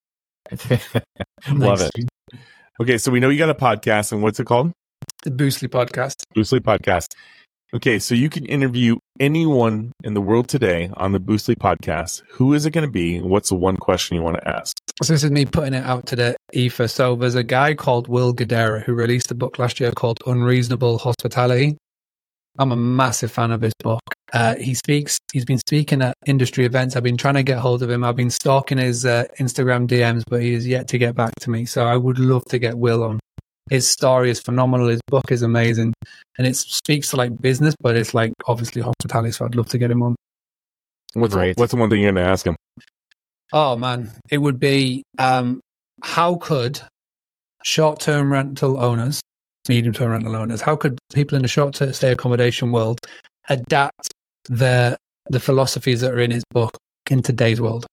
Love it. Okay, so we know you got a podcast, and what's it called? The Boostly Podcast. Boostly Podcast. Okay, so you can interview anyone in the world today on the Boostly Podcast. Who is it going to be? What's the one question you want to ask? So this is me putting it out to the ether. So there's a guy called Will Guidara who released a book last year called Unreasonable Hospitality. I'm a massive fan of his book. Uh, he speaks. He's been speaking at industry events. I've been trying to get hold of him. I've been stalking his uh, Instagram D Ms, but he has yet to get back to me. So I would love to get Will on. His story is phenomenal. His book is amazing, and it speaks to like business, but it's like obviously hospitality. So I'd love to get him on. What's right. What's the one thing you're going to ask him? Oh man, it would be um, how could short-term rental owners, medium-term rental owners, how could people in the short-term stay accommodation world adapt the the philosophies that are in his book in today's world?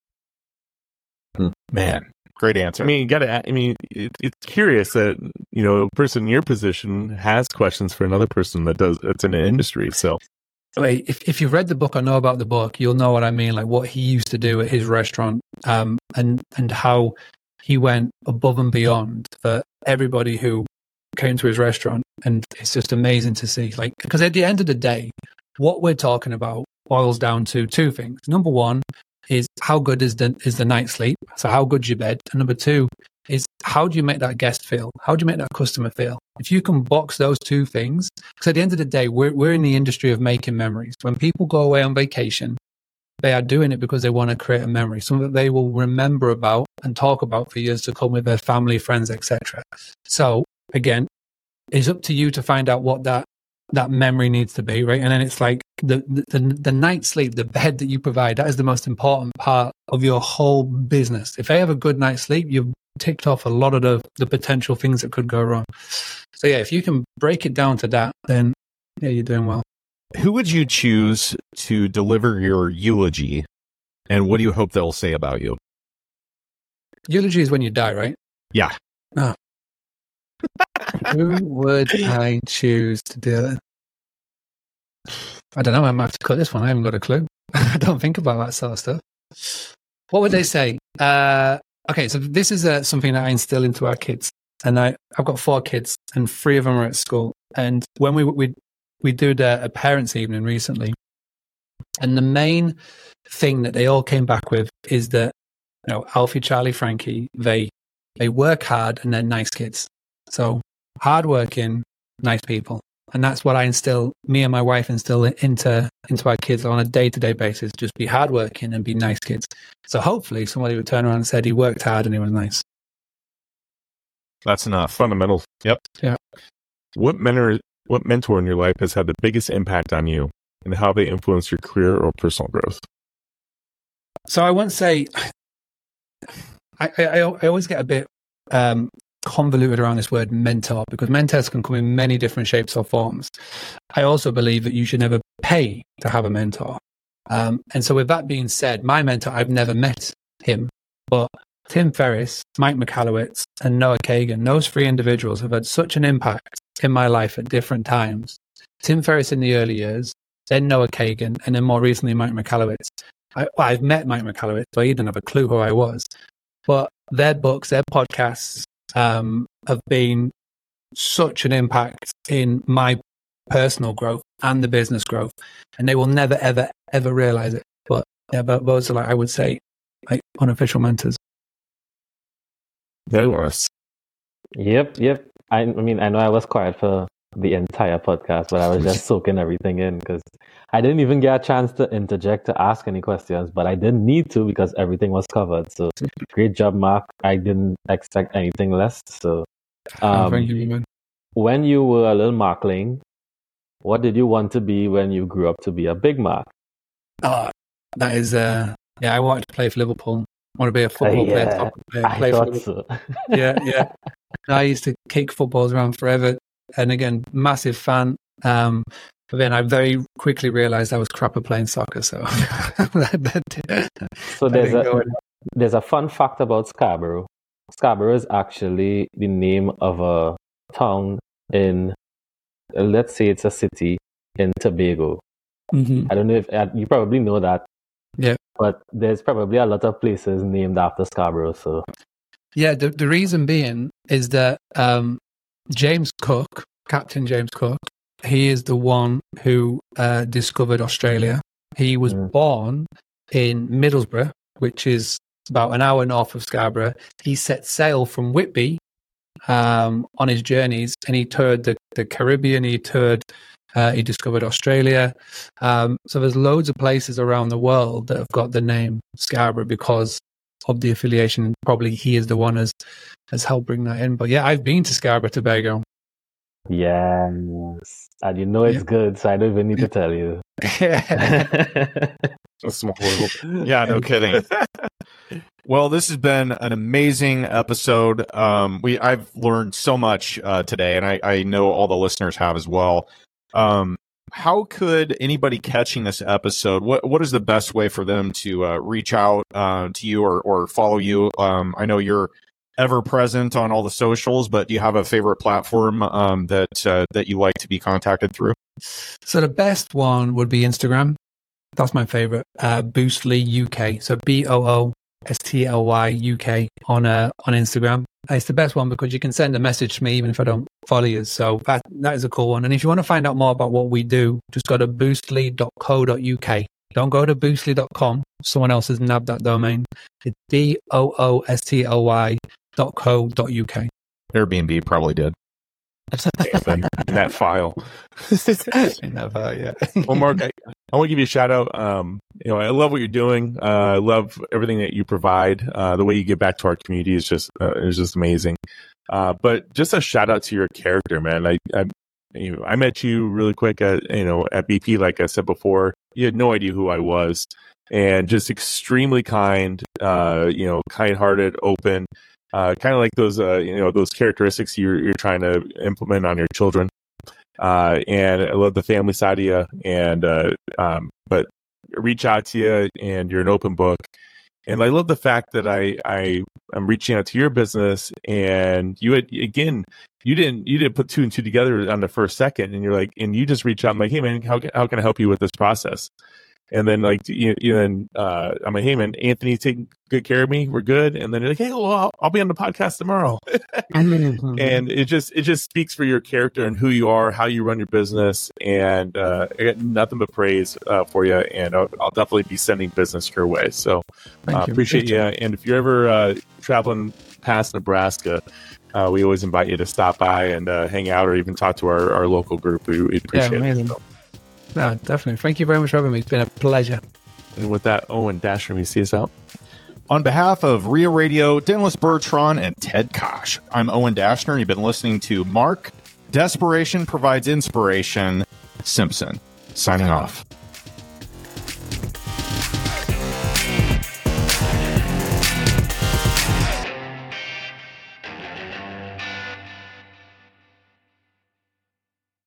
Man. Great answer. I mean, you got to. I mean, it, it's curious that you know a person in your position has questions for another person that does that's in the industry. So, wait, if if you've read the book or know about the book, you'll know what I mean. Like what he used to do at his restaurant, um, and and how he went above and beyond for everybody who came to his restaurant, and it's just amazing to see. Like because at the end of the day, what we're talking about boils down to two things. Number one is how good is the is the night's sleep? So how good's your bed? And number two is how do you make that guest feel? How do you make that customer feel? If you can box those two things, because at the end of the day, we're we're in the industry of making memories. When people go away on vacation, they are doing it because they want to create a memory, something that they will remember about and talk about for years to come with their family, friends, et cetera. So again, it's up to you to find out what that that memory needs to be, right? And then it's like the, the the night's sleep, the bed that you provide, that is the most important part of your whole business. If they have a good night's sleep, you've ticked off a lot of the, the potential things that could go wrong. So yeah, if you can break it down to that, then yeah, you're doing well. Who would you choose to deliver your eulogy, and what do you hope they'll say about you? Eulogy is when you die, right? Yeah. Oh. Who would I choose to do it? I don't know. I might have to cut this one. I haven't got a clue. I don't think about that sort of stuff. What would they say? Uh, okay, so this is uh, something that I instill into our kids. And I, I've got four kids, and three of them are at school. And when we we we did a, a parents' evening recently, and the main thing that they all came back with is that, you know, Alfie, Charlie, Frankie, they they work hard and they're nice kids. So hardworking, nice people. And that's what I instill, me and my wife instill into into our kids on a day-to-day basis. Just be hardworking and be nice kids. So hopefully somebody would turn around and said he worked hard and he was nice. That's enough. Fundamentals. Yep. Yeah. What mentor what mentor in your life has had the biggest impact on you and how they influence your career or personal growth? So I won't say, I, I, I always get a bit um, convoluted around this word mentor, because mentors can come in many different shapes or forms. I also believe that you should never pay to have a mentor. Um, and so with that being said, my mentor, I've never met him, but Tim Ferriss, Mike Michalowicz, and Noah Kagan, those three individuals have had such an impact in my life at different times. Tim Ferriss in the early years, then Noah Kagan, and then more recently Mike Michalowicz. I, well, I've met Mike Michalowicz, so he didn't have a clue who I was. But their books, their podcasts um, have been such an impact in my personal growth and the business growth. And they will never, ever, ever realize it. But yeah, but those are, like, I would say, like unofficial mentors. There was. Yep, yep. I, I mean, I know I was quiet for the entire podcast, but I was just soaking everything in because I didn't even get a chance to interject to ask any questions, but I didn't need to because everything was covered. So great job, Mark. I didn't expect anything less. So um, oh, thank you, man. When you were a little Markling, what did you want to be when you grew up to be a big Mark? Oh, that is, uh, yeah, I wanted to play for Liverpool. I want to be a football uh, yeah, player. player I play thought for so. yeah, yeah. I used to kick footballs around forever. And again, massive fan. Um, but then I very quickly realized I was crap at playing soccer. So, so there's a, there's a fun fact about Scarborough. Scarborough is actually the name of a town in, let's say it's a city in Tobago. Mm-hmm. I don't know if you probably know that. Yeah. But there's probably a lot of places named after Scarborough. So, yeah, the, the reason being is that um, James Cook, Captain James Cook, he is the one who uh, discovered Australia. He was mm. born in Middlesbrough, which is about an hour north of Scarborough. He set sail from Whitby um, on his journeys, and he toured the, the Caribbean, he toured Uh, he discovered Australia. Um, so there's loads of places around the world that have got the name Scarborough because of the affiliation. Probably he is the one has has helped bring that in. But yeah, I've been to Scarborough, Tobago. Yes. And you know it's yeah. good, so I don't even need to tell you. Yeah, no kidding. Well, this has been an amazing episode. Um, we I've learned so much uh, today, and I, I know all the listeners have as well. Um, how could anybody catching this episode, what, what is the best way for them to, uh, reach out, uh, to you or, or follow you? Um, I know you're ever present on all the socials, but do you have a favorite platform, um, that, uh, that you like to be contacted through? So the best one would be Instagram. That's my favorite, uh, Boostly U K. So B O O S T L Y U K on, uh, on Instagram. It's the best one because you can send a message to me even if I don't follow you. So that that is a cool one. And if you want to find out more about what we do, just go to boostly dot co dot U K. Don't go to boostly dot com. Someone else has nabbed that domain. It's B O O S T L Y dot co dot U K. Airbnb probably did. in that file. in that file, yeah. Well, Mark, I, I want to give you a shout out. Um, you know, I love what you're doing. Uh, I love everything that you provide. Uh, the way you give back to our community is just uh, is just amazing. Uh, but just a shout out to your character, man. I, I, you know, I met you really quick at you know at B P, like I said before. You had no idea who I was, and just extremely kind. Uh, you know, kind-hearted, open. Uh, kind of like those, uh, you know, those characteristics you're you're trying to implement on your children. Uh, and I love the family side of you. And uh, um, but reach out to you, and you're an open book. And I love the fact that I I am reaching out to your business, and you had again, you didn't you didn't put two and two together on the first second, and you're like, and you just reach out, I'm like, hey man, how how can I help you with this process? And then like you, you then uh, I'm like, hey man, Anthony's taking good care of me. We're good. And then you're like, hey, well, I'll, I'll be on the podcast tomorrow. And it just it just speaks for your character and who you are, how you run your business. And uh, I got nothing but praise uh, for you. And I'll, I'll definitely be sending business your way. So uh, you. appreciate you. you. And if you're ever uh, traveling past Nebraska, uh, we always invite you to stop by and uh, hang out or even talk to our, our local group. We, we appreciate yeah, amazing. it. So. No, definitely. Thank you very much for having me. It's been a pleasure. And with that, Owen Dashner, you see us out. On behalf of R I A Radio, Dennis Bertrand, and Ted Kosh, I'm Owen Dashner. You've been listening to Mark, Desperation provides inspiration. Simpson, signing off.